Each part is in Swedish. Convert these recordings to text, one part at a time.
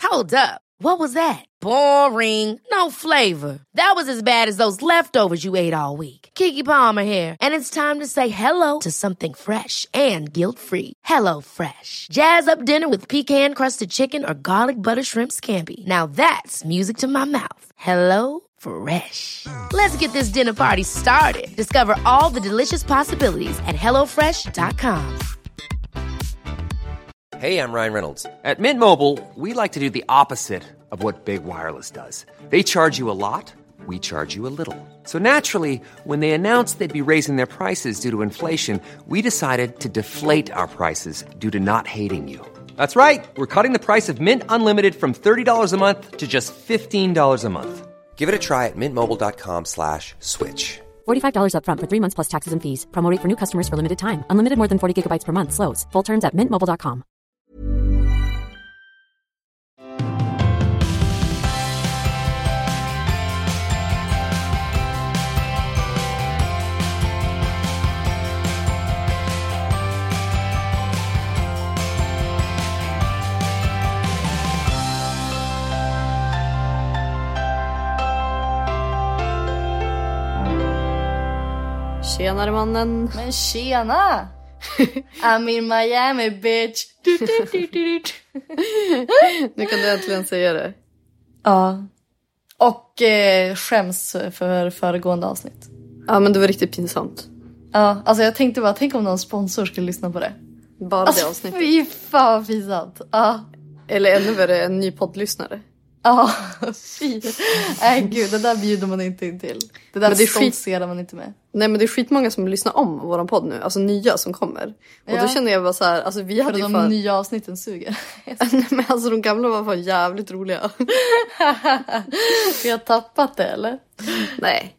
Hold up. What was that? Boring. No flavor. That was as bad as those leftovers you ate all week. Keke Palmer here, and it's time to say hello to something fresh and guilt-free. Hello Fresh. Jazz up dinner with pecan-crusted chicken or garlic butter shrimp scampi. Now that's music to my mouth. Hello Fresh. Let's get this dinner party started. Discover all the delicious possibilities at hellofresh.com. Hey, I'm Ryan Reynolds. At Mint Mobile, we like to do the opposite of what Big Wireless does. They charge you a lot, we charge you a little. So naturally, when they announced they'd be raising their prices due to inflation, we decided to deflate our prices due to not hating you. That's right. We're cutting the price of Mint Unlimited from $30 a month to just $15 a month. Give it a try at mintmobile.com/switch. $45 up front for 3 months plus taxes and fees. Promo rate for new customers for limited time. Unlimited more than 40 gigabytes per month. Slows full terms at mintmobile.com. Tjenare mannen. Men tjena! I'm in Miami, bitch. Nu kan du äntligen säga det. Ja. Och skäms för föregående avsnitt. Ja, men det var riktigt pinsamt. Ja, alltså jag tänkte bara, tänk om någon sponsor skulle lyssna på det. Bara alltså, det avsnittet. Fy fan vad pinsamt. Ja. Eller ännu värre, en ny poddlyssnare. Ja, fy. Nej gud, det där bjuder man inte in till. Det där stoltserar man inte med. Nej, men det är skitmånga som lyssnar om våran podd nu. Alltså nya som kommer. Och då känner jag bara så här, alltså vi hade ju de nya avsnitten suger. Nej, men alltså de gamla var fan jävligt roliga. Vi har tappat det, eller? Nej.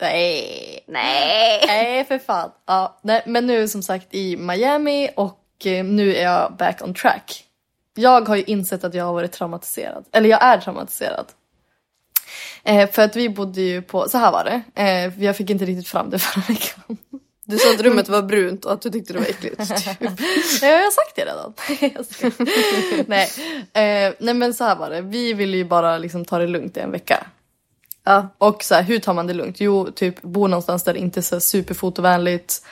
Nej, för fan. Ja, nej, men nu som sagt i Miami och nu är jag back on track. Jag har ju insett att jag har varit traumatiserad. Eller jag är traumatiserad. För att vi bodde ju på... Så här var det. Jag fick inte riktigt fram det förra veckan. Du sa att rummet var brunt och att du tyckte det var äckligt. Jag har sagt det redan. Nej, men så här var det. Vi ville ju bara liksom ta det lugnt i en vecka. Ja. Och så här, hur tar man det lugnt? Jo, typ bo någonstans där det inte är så superfotovänligt.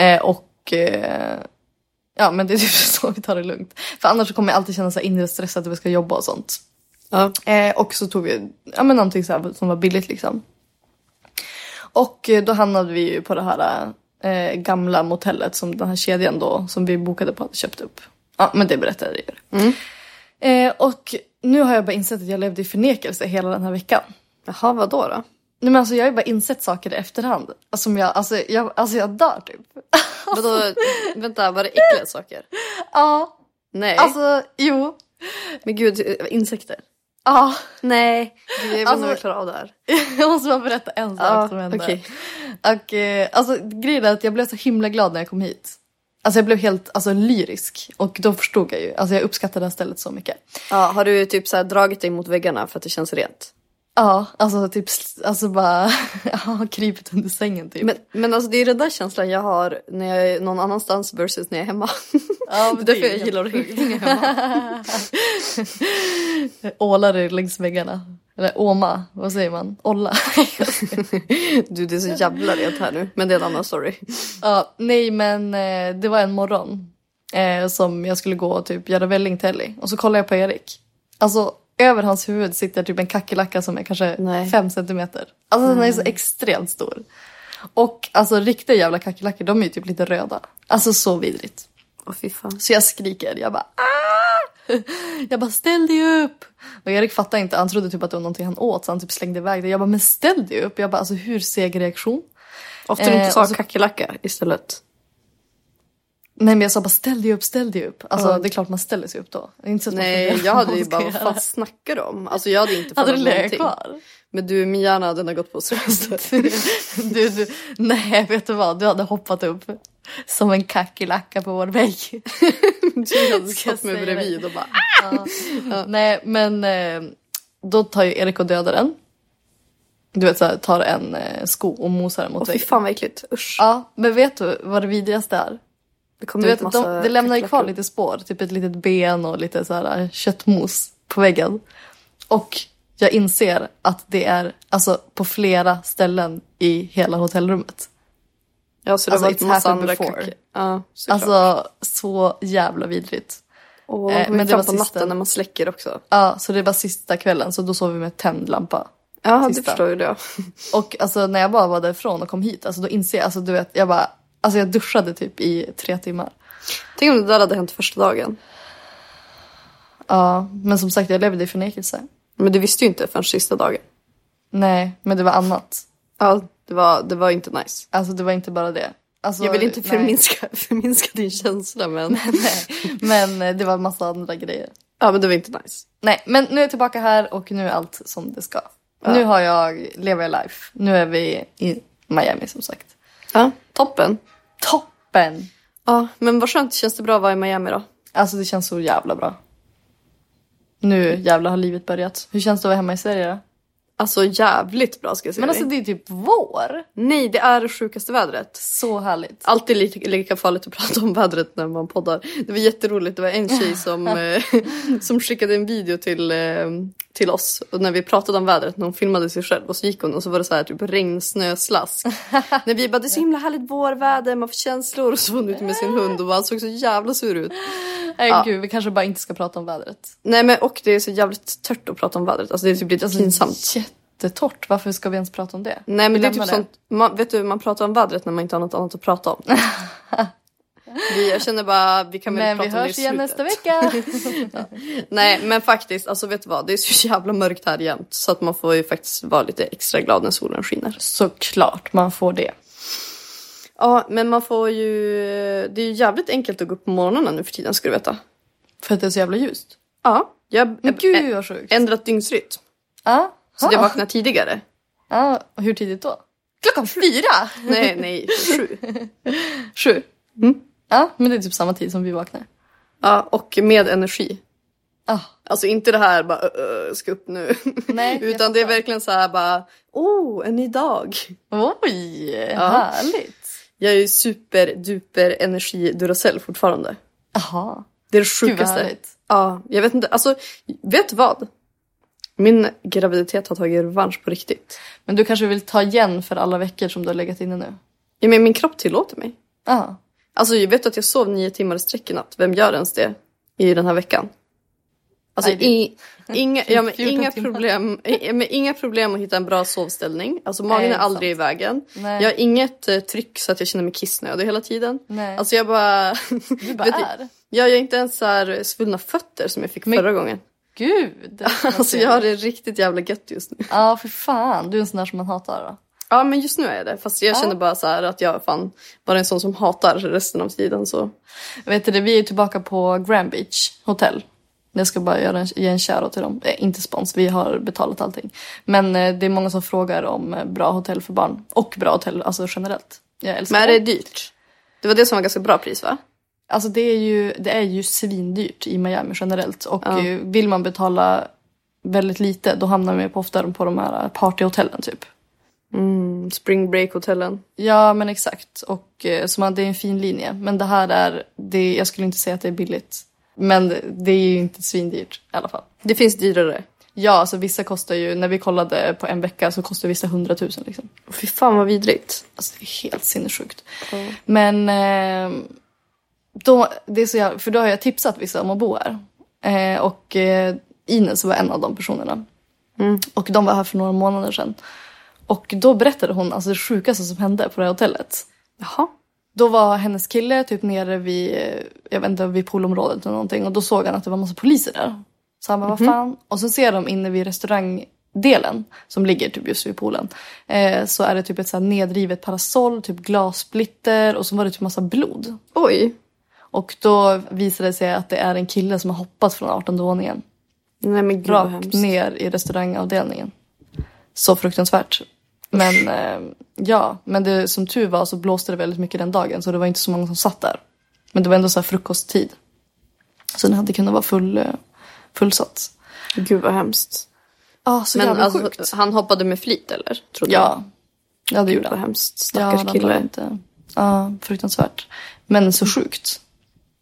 Ja, men det är typ så vi tar det lugnt. För annars så kommer jag alltid känna så här inre stress att vi ska jobba och sånt. Ja. Och så tog vi någonting så här som var billigt liksom. Och då hamnade vi ju på det här gamla motellet som den här kedjan då som vi bokade på hade köpt upp. Ja, men det berättade jag ju. Och nu har jag bara insett att jag levde i förnekelse hela den här veckan. Jaha, vad då? Nej, men alltså jag har ju bara insett saker i efterhand. Som jag dör typ. Vadå, vänta, var det äckliga saker? Ja. Nej. Alltså, jo. Men gud, insekter. Ja. Nej, jag vet inte om jag klarar av det här. Jag måste bara berätta en sak som hände. Okay. Och alltså grejen är att jag blev så himla glad när jag kom hit. Alltså jag blev helt lyrisk. Och då förstod jag ju. Alltså jag uppskattade det här stället så mycket. Ja, har du typ så här dragit dig mot väggarna för att det känns rent? Ja, alltså bara krypet under sängen typ. Men alltså det är den där känslan jag har när jag är någon annanstans versus när jag är hemma. Ja, det är därför jag gillar att hänga hemma. Ålar längs väggarna. Eller åma, vad säger man? Olla. Du, det är så jävla rent här nu. Men det är en annan story. Ja, nej men det var en morgon som jag skulle gå och typ göra vällingtelly. Och så kollade jag på Erik. Alltså över hans huvud sitter typ en kackerlacka som är kanske 5 centimeter. Alltså den är så extremt stor. Och alltså riktiga jävla kackerlackor, de är ju typ lite röda. Alltså så vidrigt. Åh fy fan. Så jag skriker, jag bara aah! Jag bara ställ dig upp. Och Erik fattade inte, han trodde typ att det var någonting han åt. Så han typ slängde iväg det. Jag bara men ställ dig upp. Jag bara alltså hur seg reaktion. Ofta du inte sa kackerlacka istället. Nej, men jag sa bara ställ dig upp. Alltså det är klart man ställer sig upp då. Inte så nej, jag hade ju bara, vad fan snackar du om? Alltså jag hade inte fått någonting. Kvar? Men du, min hjärna, den har gått på semester. du, nej, vet du vad? Du hade hoppat upp som en kackerlacka på vår vägg. Du hade stått mig bredvid och bara ja. Nej, men då tar ju Erik och dödar den. Du vet så här, tar en sko och mosar den mot väggen. Fy fan vad äckligt, usch. Ja, men vet du vad det vidrigaste är? Det lämnar ju kvar lite spår. Typ ett litet ben och lite så här köttmos på väggen. Och jag inser att det är alltså på flera ställen i hela hotellrummet. Ja, så det var inte massa andra kuckor. Ja, alltså så jävla vidrigt. Men det var på natten när man släcker också. Ja, så det var sista kvällen. Så då sov vi med tänd lampa. Ja, det förstår ju det. Och alltså när jag bara var därifrån och kom hit, alltså då inser jag, alltså du vet, jag duschade typ i 3 timmar. Tänk om det där hade hänt första dagen. Ja, men som sagt jag levde i förnekelse. Men du visste ju inte förrän sista dagen. Nej, men det var annat. Ja, det var inte nice. Alltså det var inte bara det. Alltså, jag vill inte förminska din känsla, men... nej, men det var en massa andra grejer. Ja, men det var inte nice. Nej, men nu är jag tillbaka här och nu är allt som det ska. Ja. Nu lever jag life. Nu är vi i Miami som sagt. Ja, toppen. Toppen! Ja, men vad skönt, känns det bra att vara i Miami då? Alltså det känns så jävla bra. Nu jävla har livet börjat. Hur känns det att vara hemma i Sverige då? Alltså jävligt bra ska jag säga. Men alltså det är typ vår. Nej, det är det sjukaste vädret. Så härligt. Alltid lika farligt att prata om vädret när man poddar. Det var jätteroligt. Det var en tjej som skickade en video till oss. Och när vi pratade om vädret, när hon filmade sig själv. Och så gick hon och så var det så här typ regn, snö, slask. När vi bara, det är så himla härligt vårväder, man får känslor. Och så var hon ute med sin hund och bara såg så jävla sur ut. Nej gud, vi kanske bara inte ska prata om vädret. Nej, men och det är så jävligt tört att prata om vädret. Alltså det är typ lite pinsamt. Jättetort, varför ska vi ens prata om det? Nej, men det är typ sånt, vet du, man pratar om vädret när man inte har något annat att prata om. Jag känner bara, vi kan väl prata om det i slutet. Men vi hörs igen nästa vecka. Ja. Nej, men faktiskt, alltså vet du vad, det är så jävla mörkt här jämt. Så att man får ju faktiskt vara lite extra glad när solen skiner. Såklart, man får det. Ja, men man får ju, det är ju jävligt enkelt att gå upp på morgnarna nu för tiden, ska du veta. För att det är så jävla ljust? Ja, men gud vad sjukt. Ändrat dygnsrytm. Ja. Så jag vaknar tidigare. Ja, och hur tidigt då? 4:00? Nej, 7. 7? Mm. Ja, men det är typ samma tid som vi vaknar. Ja, och med energi. Alltså inte det här bara ska upp nu. Nej, utan det är verkligen så här bara, en ny dag. Oj, härligt. Jag är ju superduper energi Duracell fortfarande. Jaha. Det är det sjukaste. Ja, jag vet inte. Alltså, vet du vad? Min graviditet har tagit revansch på riktigt. Men du kanske vill ta igen för alla veckor som du har legat inne nu? Ja, men min kropp tillåter mig. Ja. Alltså, jag vet att jag sov 9 timmar i sträck i natt. Vem gör ens det i den här veckan? Alltså, inga problem att hitta en bra sovställning. Alltså, magen är aldrig i vägen. Nej. Jag har inget tryck så att jag känner mig kissnödig hela tiden. Nej. Alltså, jag bara... Du bara är? Jag är inte ens så här svullna fötter som jag fick förra gången. Gud. Alltså, jag har det riktigt jävla gött just nu. Ja, för fan. Du är en sån där som man hatar då. Ja, men just nu är jag det. Fast jag känner bara så här att jag bara en sån som hatar resten av tiden. Så. Vet du, vi är tillbaka på Grand Beach Hotel. Jag ska bara ge en shoutout till dem. Inte spons, vi har betalat allting. Men det är många som frågar om bra hotell för barn. Och bra hotell, alltså generellt. Jag älskar men är det dyrt? Det var det som var ganska bra pris, va? Alltså det är ju svindyrt i Miami generellt. Och vill man betala väldigt lite, då hamnar man ofta på de här partyhotellen typ. Spring break-hotellen. Ja, men exakt. Och så det är en fin linje. Men det här jag skulle inte säga att det är billigt. Men det är ju inte svindyrt i alla fall. Det finns dyrare. Ja, alltså vissa kostar ju, när vi kollade på en vecka så kostar vissa 100 000 liksom. Fy fan vad vidrigt. Alltså det är helt sinnessjukt. Men det är så för då har jag tipsat vissa om att bo här. Och Ines var en av de personerna. Och de var här för några månader sedan. Och då berättade hon alltså det sjukaste som hände på det här hotellet. Jaha. Då var hennes kille typ nere vid poolområdet eller någonting. Och då såg han att det var en massa poliser där. Så han bara, vad fan? Och så ser de inne vid restaurangdelen som ligger typ just vid poolen. Så är det typ ett så här nedrivet parasoll, typ glassplitter. Och så var det typ massa blod. Oj. Och då visade det sig att det är en kille som har hoppat från 18:e våningen. Nej, men gud, rakt ner i restaurangavdelningen. Så fruktansvärt. Men men det, som tur var så blåste det väldigt mycket den dagen. Så det var inte så många som satt där. Men det var ändå så här frukosttid. Så den hade kunnat vara fullsatt. Gud vad hemskt. Ja, så jävla sjukt. Alltså, han hoppade med flit eller? Ja, det gjorde han. Vad hemskt, stackars kille. Ja, fruktansvärt. Men så sjukt.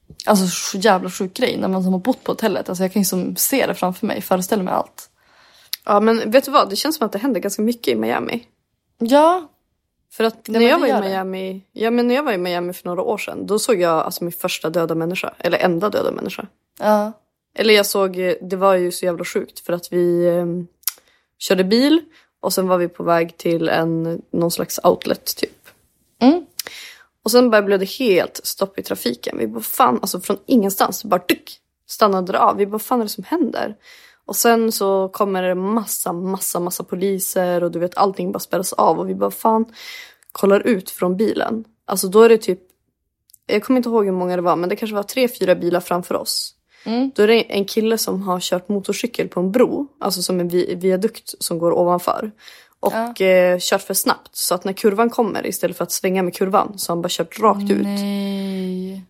Alltså så jävla sjuk grej när man som har bott på hotellet. Alltså jag kan ju se det framför mig, föreställa mig allt. Ja, men vet du vad? Det känns som att det händer ganska mycket i Miami. Ja. För att när jag var i Miami... Ja, men när jag var i Miami för några år sedan, då såg jag alltså min första döda människa. Eller enda döda människa. Ja. Eller jag såg... Det var ju så jävla sjukt för att vi körde bil och sen var vi på väg till någon slags outlet typ. Mm. Och sen blev det helt stopp i trafiken. Vi bara fan, alltså från ingenstans. Bara stannade det av. Vi bara fan är det som händer? Och sen så kommer det massa poliser. Och du vet allting bara spärras av. Och vi bara fan kollar ut från bilen. Alltså då är det typ, jag kommer inte ihåg hur många det var. Men det kanske var 3-4 bilar framför oss. Mm. Då är det en kille som har kört motorcykel på en bro. Alltså som en viadukt som går ovanför. Och kört för snabbt. Så att när kurvan kommer, istället för att svänga med kurvan, så har han bara kört rakt ut. Nej.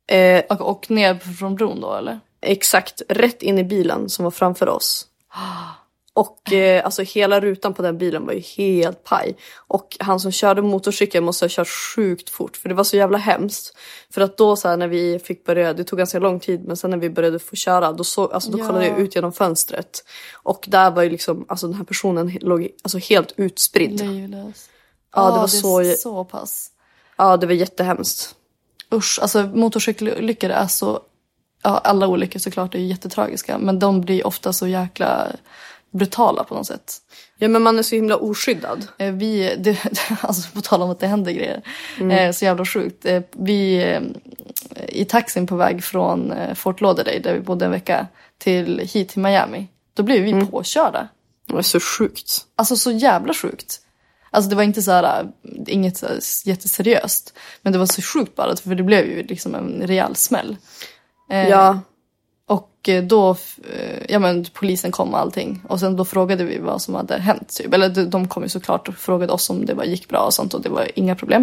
Och ner från bron då, eller? Exakt, rätt in i bilen som var framför oss. Och alltså hela rutan på den bilen var ju helt paj. Och han som körde motorcykeln måste ha kört sjukt fort. För det var så jävla hemskt. För att då så här, när vi fick börja, det tog ganska lång tid. Men sen när vi började få köra, då kollade jag ut genom fönstret. Och där var ju liksom, alltså den här personen låg alltså helt utspridd. Livlös. Ja, det var så pass. Ja, det var jättehemskt. Usch, alltså motorcykelolyckor är så... Ja, alla olyckor såklart är ju jättetragiska. Men de blir ofta så jäkla brutala på något sätt. Ja, men man är så himla oskyddad. Alltså på tal om att det händer grejer. Så jävla sjukt. Vi i taxin på väg från Fort Lauderdale, där vi bodde en vecka, hit till Miami. Då blev vi påkörda. Det var så sjukt. Alltså så jävla sjukt. Alltså det var inte så här, inget så här jätteseriöst. Men det var så sjukt bara, för det blev ju liksom en rejäl smäll. Ja. Och då, polisen kom och allting. Och sen då frågade vi vad som hade hänt. Typ. Eller de kom ju såklart och frågade oss om det gick bra och sånt. Och det var inga problem.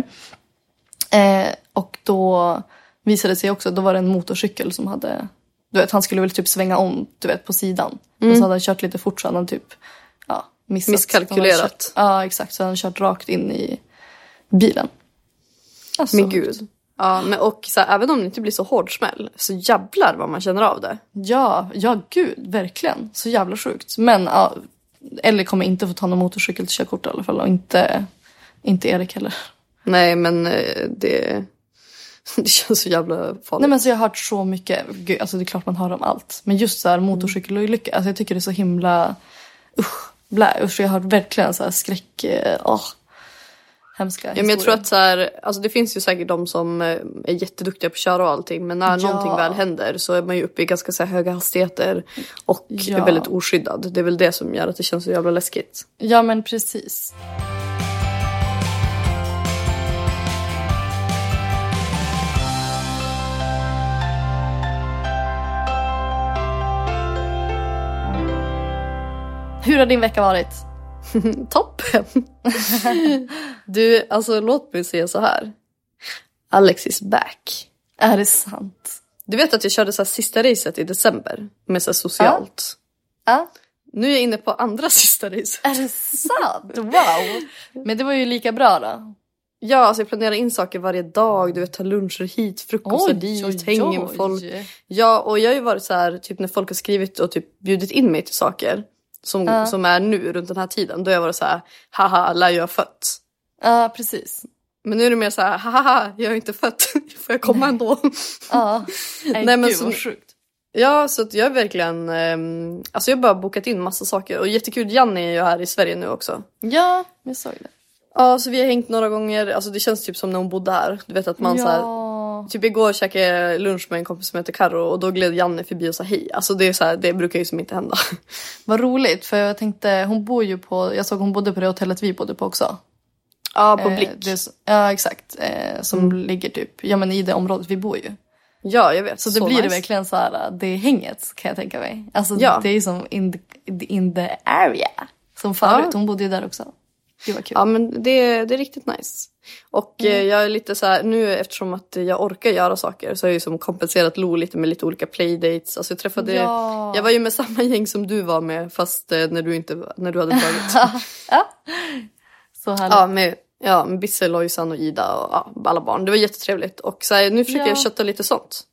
Och då visade det sig också, då var det en motorcykel som hade... Du vet, han skulle väl typ svänga om, du vet, på sidan. Och så hade han kört lite fort, så hade han typ misskalkylerat. Ja, exakt. Så han hade kört rakt in i bilen. Alltså, men gud. Ja, men och så här, även om det inte blir så hård smäll, så jävlar vad man känner av det. Ja, gud, verkligen. Så jävla sjukt. Men ja, Ellie kommer inte få ta någon motorcykel till körkort i alla fall. Och inte Erik heller. Nej, men det känns så jävla farligt. Nej, men så jag har hört så mycket. Gud, alltså det är klart man hör om allt. Men just så här motorcykelolyckor, alltså jag tycker det är så himla... Usch, jag har hört verkligen så här skräck... hemska historier. Men jag tror att så här, alltså det finns ju säkert de som är jätteduktiga på att köra och allting. Men när någonting väl händer så är man ju uppe i ganska så här höga hastigheter. Och är väldigt oskyddad. Det är väl det som gör att det känns så jävla läskigt. Ja, men precis. Hur har din vecka varit? Toppen! Du, alltså låt mig säga så här. Alex is back. Är det sant? Du vet att jag körde så här sista racet i december. Med så här socialt. Ja. Nu är jag inne på andra sista racet. Är det sant? Wow! Men det var ju lika bra då. Ja, alltså jag planerar in saker varje dag. Du vet, ta luncher hit, frukostar dit, hänger med folk. Ja, och jag har ju varit så här, typ när folk har skrivit och typ bjudit in mig till saker. Som är nu runt den här tiden. Då har jag varit så här, haha, lär jag fött. Ja, precis. Men nu är det mer så här, haha, jag är inte fött. Får jag komma ändå? Ja, nej men så sjukt. Ja, så att jag är verkligen... alltså jag har bara bokat in massa saker. Och jättekul, Janne är ju här i Sverige nu också. Ja, jag såg det. Ja, så vi har hängt några gånger. Alltså det känns typ som när hon bodde här. Du vet att man så här... Typ igår käkade jag lunch med en kompis som heter Karo. Och då gled Janne förbi och sa hej. Alltså det är så här, det brukar ju som inte hända. Vad roligt, för jag tänkte... Hon bor ju på... Jag såg hon bodde på det hotellet vi bodde på också. Ja, på Blick. Ja, exakt. Som ligger typ... Ja, men i det området vi bor ju. Ja, jag vet. Så det blir det verkligen så här... Det är hänget, kan jag tänka mig. Alltså det är som in the area. Som förut. Hon bodde ju där också. Det var kul. Ja, men det är riktigt nice. Och jag är lite så här, nu eftersom att jag orkar göra saker så har jag ju som kompenserat Lo lite med lite olika playdates. Alltså jag träffade, jag var ju med samma gäng som du var med, fast när du hade tagit. Ja, så härligt. Med Bisse, Lojsan och Ida och alla barn. Det var jättetrevligt. Och så här, nu försöker jag kötta lite sånt.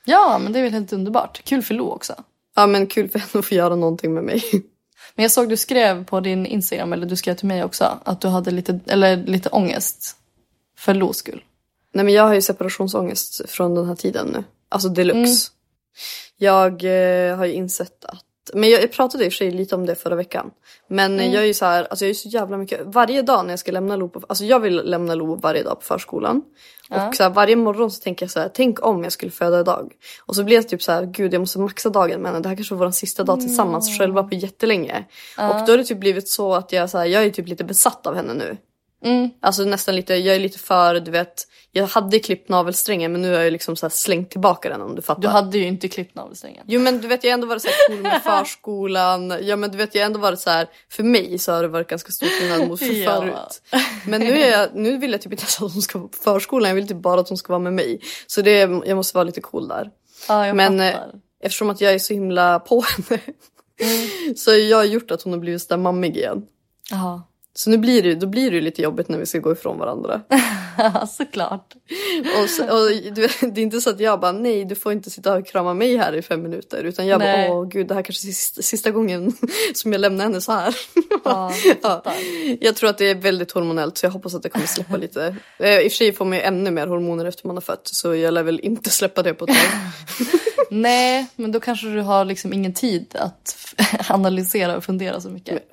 Ja, men det är väl helt underbart. Kul för Lo också. Ja, men kul för henne att få göra någonting med mig. Men jag såg du skrev på din Instagram, eller du skrev till mig också, att du hade lite ångest för Los skull. Nej, men jag har ju separationsångest från den här tiden nu. Alltså deluxe. Jag har ju insett att... Men jag pratade i och för sig lite om det förra veckan. Men jag är ju så här... Alltså jag är så jävla mycket... Varje dag när jag ska lämna Lo på... Alltså jag vill lämna Lo varje dag på förskolan. Och så här, varje morgon så tänker jag så här... Tänk om jag skulle föda idag. Och så blir jag typ så här... Gud, jag måste maxa dagen. Men det här kanske var vår sista dag tillsammans själva på jättelänge. Och då har det typ blivit så att jag är typ lite besatt av henne nu. Alltså nästan lite, jag är lite för, du vet, jag hade klippt navelsträngen men nu har jag liksom så här slängt tillbaka den, om du fattar. Du hade ju inte klippt navelsträngen. Jo, men du vet, jag har ändå varit så här cool med förskolan. Ja, men du vet, jag har ändå varit så här, för mig så har det varit ganska stor skillnad mot förut. Men nu vill jag typ inte att hon ska vara på förskolan, jag vill typ bara att hon ska vara med mig. Så jag måste vara lite cool där. Ja, jag fattar. Eftersom att jag är så himla på henne så har jag gjort att hon har blivit så där mammig igen. Jaha. Så nu blir det lite jobbigt när vi ska gå ifrån varandra. Såklart. Och det är inte så att jag bara, nej, du får inte sitta och krama mig här i 5 minuter. Utan jag bara, åh gud, det här kanske är sista gången som jag lämnar henne så här. Ja. Jag tror att det är väldigt hormonellt, så jag hoppas att det kommer släppa lite. I och för sig får man ju ännu mer hormoner efter man har fött. Så jag lär väl inte släppa det på ett tag. Nej, men då kanske du har liksom ingen tid att analysera och fundera så mycket.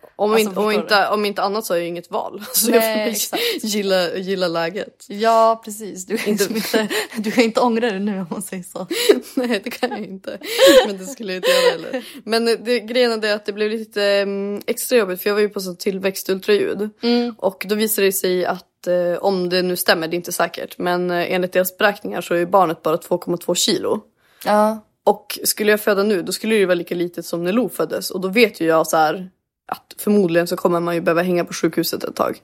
Om inte annat så har jag inget val. Så jag får gilla läget. Ja, precis. Du kan inte ångra det nu, om man säger så. Nej, det kan jag inte. Men det skulle jag inte göra heller. Men grejen är det att det blev lite extra jobbigt. För jag var ju på sån tillväxtultraljud. Och då visade det sig att om det nu stämmer, det är inte säkert. Men enligt deras beräkningar så är barnet bara 2,2 kilo. Ja. Och skulle jag föda nu, då skulle det ju vara lika litet som när Lo föddes. Och då vet ju jag så här att förmodligen så kommer man ju behöva hänga på sjukhuset ett tag.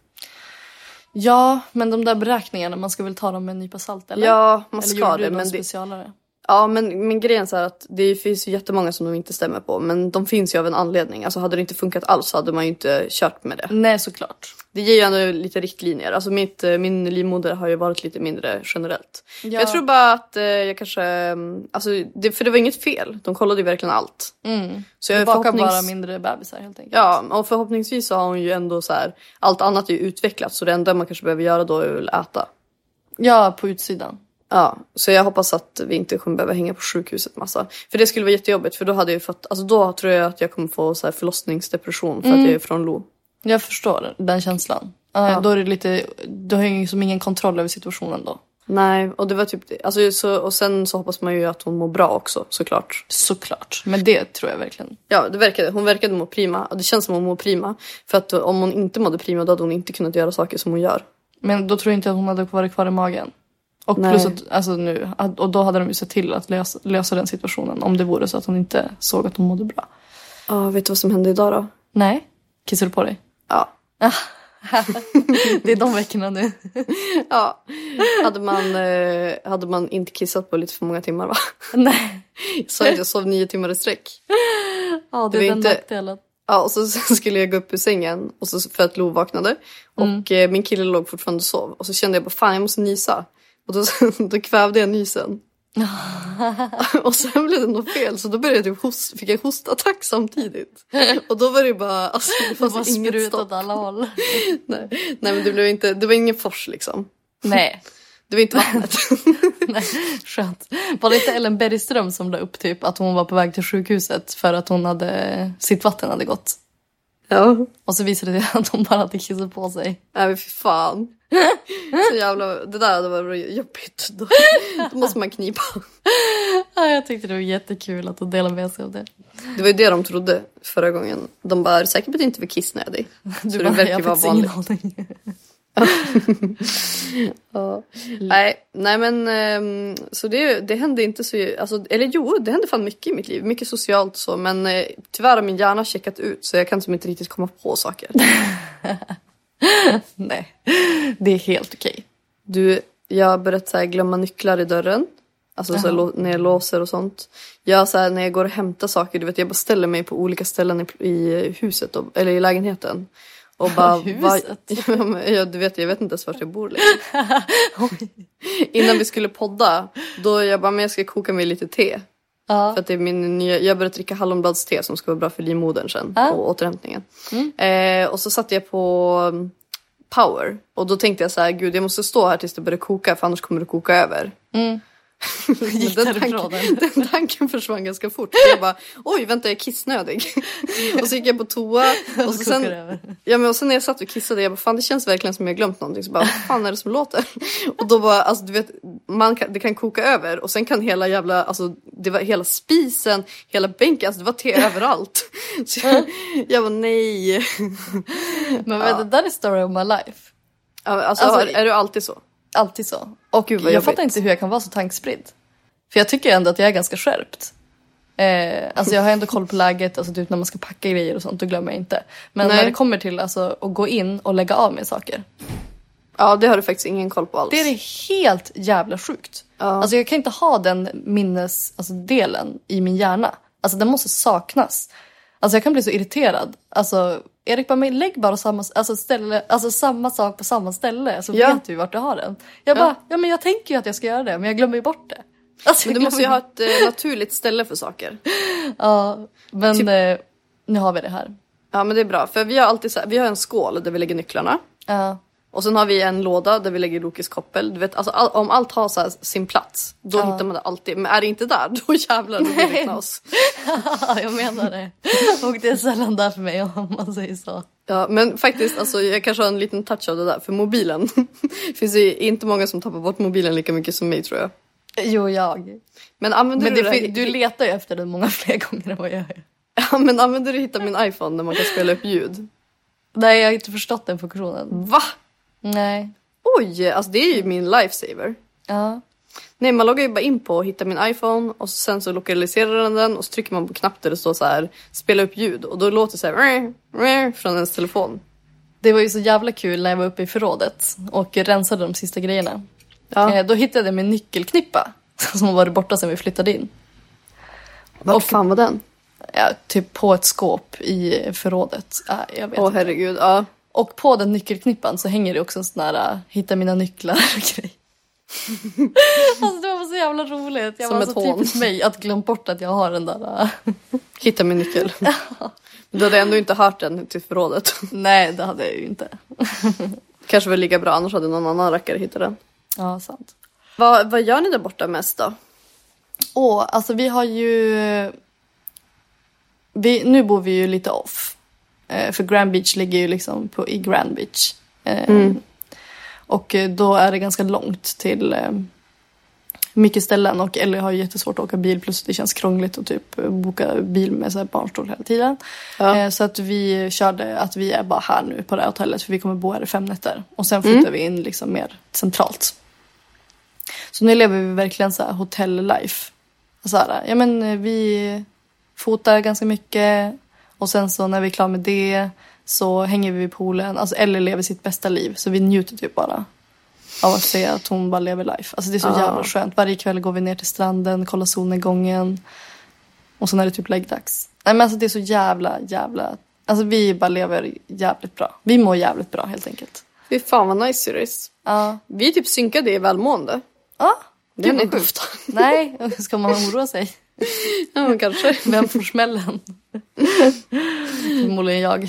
Ja, men de där beräkningarna, man ska väl ta dem med en nypa salt, eller? Ja, man eller ska det. Men specialare? Ja, men grejen är att det finns ju jättemånga som de inte stämmer på. Men de finns ju av en anledning. Alltså hade det inte funkat alls så hade man ju inte kört med det. Nej, såklart. Det ger ju ändå lite riktlinjer. Alltså min livmoder har ju varit lite mindre generellt. Ja. Jag tror bara att jag kanske... Alltså, för det var inget fel. De kollade ju verkligen allt. Så jag bakar bara mindre bebisar helt enkelt. Ja, och förhoppningsvis så har hon ju ändå så här... Allt annat är ju utvecklat. Så det enda man kanske behöver göra då är att äta. Ja, på utsidan. Ja, så jag hoppas att vi inte kommer behöva hänga på sjukhuset massa. För det skulle vara jättejobbigt, för då hade jag fått... Alltså då tror jag att jag kommer få så här förlossningsdepression för att jag är från Lo. Jag förstår den känslan. Då är det lite... Du har ju liksom ingen kontroll över situationen då. Nej, och det var typ det. Alltså, och sen så hoppas man ju att hon mår bra också, såklart. Såklart, men det tror jag verkligen. Ja, hon verkade må prima. Och det känns som hon mår prima. För att om hon inte mådde prima, då hade hon inte kunnat göra saker som hon gör. Men då tror jag inte att hon hade varit kvar i magen. Och plus att, alltså nu, och då hade de ju sett till att lösa den situationen. Om det vore så att hon inte såg att hon mådde bra. Ja, vet du vad som hände idag då? Nej, kissar du på dig? Ja. Det är de veckorna nu. Ja, hade man inte kissat på lite för många timmar, va? Nej. Så jag sov 9 timmar i sträck. Ja, det är den nackdelen. Ja, och så skulle jag gå upp ur sängen och så för att Lo vaknade. Och min kille låg fortfarande och sov. Och så kände jag bara, fan jag måste nysa. Och då kvävde jag nysen. Och sen blev det något fel. Så då började jag fick jag hostattack samtidigt. Och då var det bara, alltså, det fanns inget stopp. Åt alla håll. Nej, men det var ingen fors liksom. Nej. Det var inte vattnet. Nej, skönt. Var det inte Ellen Bergström som la upp typ att hon var på väg till sjukhuset för att sitt vatten hade gått? Ja. Och så visade det att hon bara hade kissat på sig. Nej, men fy fan. Så jävla, det där var jobbigt. Då måste man knipa. Ja, jag tyckte det var jättekul att hon delade med sig av det. Det var ju det de trodde förra gången. De bara, är säkert att det inte var kissnödig. Så det verkar vara vanligt. Ja. Nej men så det hände inte så, alltså, eller jo, det hände fan mycket i mitt liv, mycket socialt så, men tyvärr har min hjärna checkat ut så jag kan inte riktigt komma på saker. Nej, det är helt okej. Jag har börjat så här, glömma nycklar i dörren. Alltså så här, när jag låser och sånt. Jag så här, när jag går och hämtar saker, du vet, jag bara ställer mig på olika ställen i huset eller i lägenheten. Och bara, huset? Ja, du vet, jag vet inte ens vart jag bor liksom. Innan vi skulle podda, då jag bara, men jag ska koka mig lite te. För att det är min nya, jag började dricka hallonbladste som ska vara bra för livmodern sen och återhämtningen. Och så satte jag på power. Och då tänkte jag så här, gud jag måste stå här tills det börjar koka för annars kommer det koka över. Den tanken försvann ganska fort. Jag bara, oj vänta jag är kissnödig. Och så gick jag på toa. Och så sen, och sen när jag satt och kissade, jag bara, fan det känns verkligen som jag glömt någonting. Så bara, vad fan är det som låter? Och då bara, alltså du vet, det kan koka över. Och sen kan hela jävla, alltså det var hela spisen, hela bänken, alltså det var te överallt. Så jag var nej. Men det där är story of my life. Alltså är du alltid så? Alltid så. Och jag fattar inte hur jag kan vara så tankspridd. För jag tycker ändå att jag är ganska skärpt. Alltså jag har ändå koll på läget. Alltså typ när man ska packa grejer och sånt, då glömmer jag inte. Men när det kommer till alltså, att gå in och lägga av med saker. Ja, det har du faktiskt ingen koll på alls. Det är helt jävla sjukt. Alltså jag kan inte ha den delen i min hjärna. Alltså den måste saknas. Alltså jag kan bli så irriterad. Alltså Erik bara, men lägg bara samma sak på samma ställe. Så vet du vart du har den. Jag bara, men jag tänker ju att jag ska göra det. Men jag glömmer ju bort det. Alltså, men du måste ju ha ett naturligt ställe för saker. Ja, men nu har vi det här. Ja, men det är bra. För vi har alltid så här, vi har en skål där vi lägger nycklarna. Ja. Och sen har vi en låda där vi lägger Lokis koppel. Du vet, alltså, om allt har så här sin plats, då hittar man det alltid. Men är det inte där, då jävlar, då blir det knas. Jag menar det. Och det är sällan där för mig, om man säger så. Ja, men faktiskt, alltså, jag kanske har en liten touch av det där. För mobilen, finns ju inte många som tappar bort mobilen lika mycket som mig, tror jag. Jo, jag. Men använder du letar ju efter den många fler gånger än vad jag gör. Ja, men använder du hitta min iPhone när man kan spela upp ljud? Nej, jag har inte förstått den funktionen. Va? Nej. Oj, alltså det är ju min lifesaver. Ja. Nej, man loggar ju bara in på hitta min iPhone och sen så lokaliserar den och så trycker man på knapp där det står så här spela upp ljud och då låter det så här från ens telefon. Det var ju så jävla kul när jag var uppe i förrådet och rensade de sista grejerna. Ja. Då hittade jag min nyckelknippa som har varit borta sedan vi flyttade in. Vad fan var den? Ja, typ på ett skåp i förrådet. Jag vet inte. Herregud, ja. Och på den nyckelknippan så hänger det också en sån här hitta mina nycklar och grej. Alltså det var så jävla roligt. Jag som var så typiskt mig att glömma bort att jag har den där. Hitta min nyckel. Du hade ändå inte hört den till förrådet. Nej, det hade jag ju inte. Kanske väl lika bra, annars hade någon annan rackare hittat den. Ja, sant. Vad gör ni där borta mest då? Alltså vi har ju... Nu bor vi ju lite off. För Grand Beach ligger ju liksom i Grand Beach. Och då är det ganska långt till mycket ställen. Och Ellie har ju jättesvårt att åka bil. Plus det känns krångligt att typ boka bil med så här barnstol hela tiden. Ja. Så att vi körde att vi är bara här nu på det här hotellet. För vi kommer bo här i 5 nätter. Och sen flyttar vi in liksom mer centralt. Så nu lever vi verkligen så här hotell-life. Så här, ja men vi fotar ganska mycket. Och sen så när vi är klara med det så hänger vi vid poolen. Alltså Ellie lever sitt bästa liv. Så vi njuter typ bara av att se att hon bara lever life. Alltså det är så jävla skönt. Varje kväll går vi ner till stranden, kollar solnedgången. Och sen är det typ läggdags. Nej men alltså det är så jävla... Alltså vi bara lever jävligt bra. Vi mår jävligt bra helt enkelt. Fy fan vad nice Iris. Ja. Vi är typ synkade i välmående. Ja. Det är inte ofta. Nej, ska man oroa sig? Ja, men kanske. Vem får smällen? Förmodligen jag.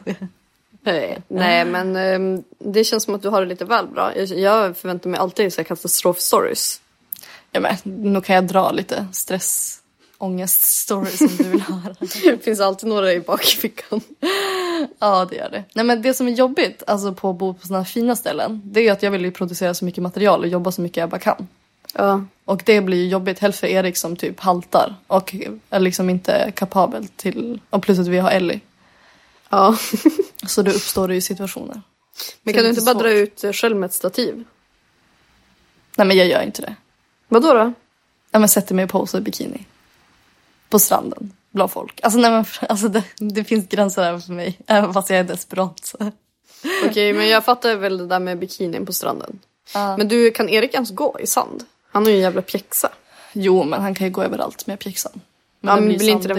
Nej, men det känns som att du har det lite väl bra. Jag förväntar mig alltid så här katastrofstories. Ja, men nu kan jag dra lite ångest-stories som du vill höra. Det finns alltid några i bakfickan. Ja, det gör det. Nej, men det som är jobbigt alltså på att bo på sådana fina ställen, det är att jag vill ju producera så mycket material och jobba så mycket jag bara kan. Ja. Och det blir ju jobbigt helt för Erik som typ haltar och är liksom inte kapabel till, och plus att vi har Ellie. Ja. Så då uppstår det ju situationer. Men kan du inte bara dra ut själv med ett stativ? Nej, men jag gör inte det. Vadå då? Ja, men sätter mig och posar i bikini. På stranden, bland folk. Alltså, nej, men, alltså det finns gränser här för mig, även fast jag är desperat. Okej, men jag fattar väl det där med bikinin på stranden. Men kan Erik ens gå i sand? Han är ju en jävla pjäxa. Jo, men han kan ju gå överallt med pjäxan. Men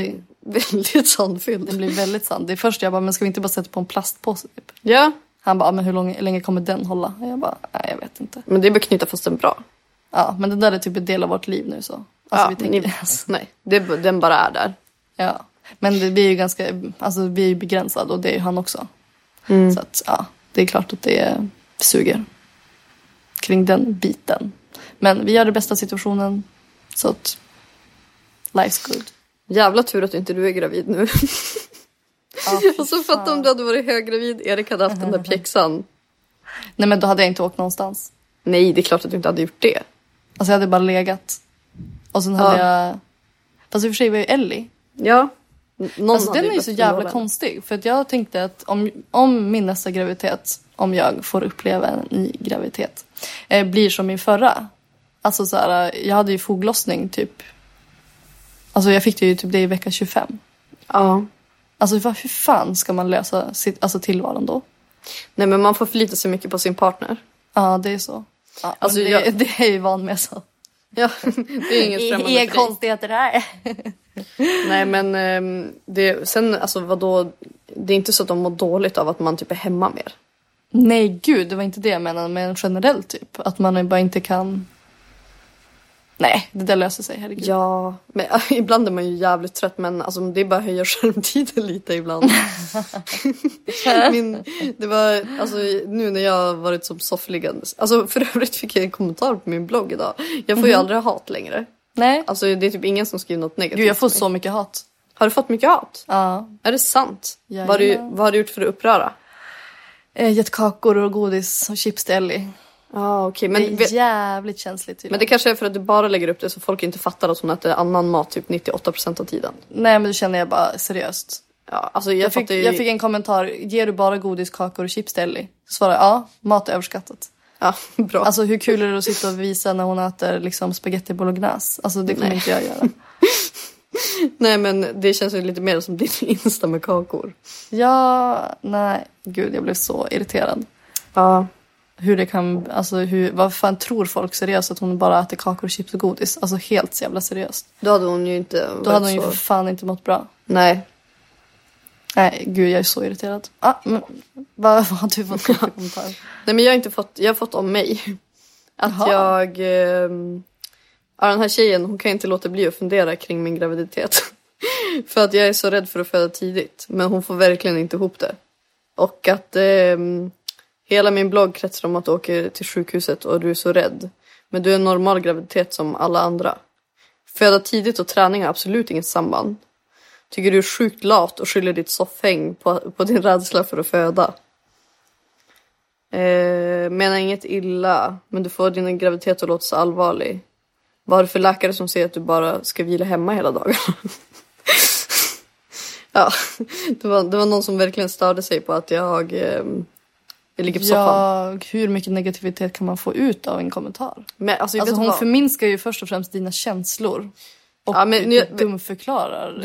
väldigt sandfylld. Den blir väldigt sand. Det är först jag bara, men ska vi inte bara sätta på en plastpåse typ? Ja. Han bara, men hur länge kommer den hålla? Och jag bara, nej jag vet inte. Men det är bara knyta fast den bra. Ja, men den där är typ en del av vårt liv nu så. Alltså, vi tänker nej, den bara är där. Ja, men vi är ju ganska, alltså vi är ju begränsad och det är ju han också. Så att ja, det är klart att det suger kring den biten. Men vi gör det bästa situationen så att life's good. Jävla tur att inte du är gravid nu. Och så fatta om du hade varit höggravid, Erik hade haft den där pjäxan. Nej men då hade jag inte åkt någonstans. Nej, det är klart att du inte hade gjort det. Alltså jag hade bara legat. Och sen hade jag... Fast i och för sig var ju Ellie. Ja. Alltså den är ju så jävla konstig. För att jag tänkte att om min nästa graviditet, om jag får uppleva en ny graviditet, blir som min förra. Alltså så här, jag hade ju foglossning typ. Alltså jag fick det ju typ det i vecka 25. Ja. Alltså hur fan ska man lösa tillvaron då? Nej men man får förlita sig mycket på sin partner. Ja, det är så. Ja, alltså, det är ju van med så. Ja, det är inget främmande för dig. Konstigheter här. Nej men sen alltså vadå, det är inte så att de mår dåligt av att man typ är hemma mer. Nej gud, det var inte det jag menade, men generellt typ. Att man bara inte kan... Nej, det där löser sig, herregud. Ja, men ibland är man ju jävligt trött, men alltså, det är bara att höja skärmtiden lite ibland. Det var, alltså, nu när jag har varit som soffliggande. Alltså för övrigt fick jag en kommentar på min blogg idag. Jag får ju aldrig hat längre. Nej. Alltså det är typ ingen som skriver något negativt. Gud, jag får så mycket hat. Har du fått mycket hat? Ja. Är det sant? Ja, vad har du gjort för att uppröra? Gett kakor och godis och chips till Ellie. Ja, okej. Men det är jävligt känsligt tydligen. Men det kanske är för att du bara lägger upp det så folk inte fattar att hon äter annan mat typ 98% av tiden. Nej, men det känner jag bara seriöst. Ja, alltså jag fick en kommentar. Ger du bara godis, kakor och chips till Ellie? Så svarade jag, ja, mat är överskattat. Ja, bra. Alltså hur kul är det att sitta och visa när hon äter liksom spaghetti bolognese? Alltså det kommer inte jag göra. Nej, men det känns ju lite mer som ditt Insta med kakor. Ja, nej. Gud, jag blev så irriterad. Ja. Hur det kan, alltså vad fan tror folk seriöst att hon bara äter kakor och chips och godis? Alltså helt så jävla seriöst. Då hade hon ju inte... Då hade hon ju för fan inte mått bra. Nej. Nej, gud jag är så irriterad. Men vad har du fått för kommentarer? Nej, men jag har fått om mig. Att ja, den här tjejen, hon kan inte låta bli att fundera kring min graviditet. För att jag är så rädd för att föda tidigt. Men hon får verkligen inte ihop det. Och att hela min blogg kretsar om att du åker till sjukhuset och du är så rädd. Men du är en normal graviditet som alla andra. Föda tidigt och träning har absolut inget samband. Tycker du är sjukt lat och skyller ditt soffhäng på din rädsla för att föda. Menar inget illa, men du får din graviditet att låta så allvarlig. Vad har du för läkare som säger att du bara ska vila hemma hela dagen? Ja, det var någon som verkligen störde sig på att jag ligger på soffan. Ja, hur mycket negativitet kan man få ut av en kommentar? Men, alltså hon förminskar ju först och främst dina känslor. Och ja, men dumförklarar.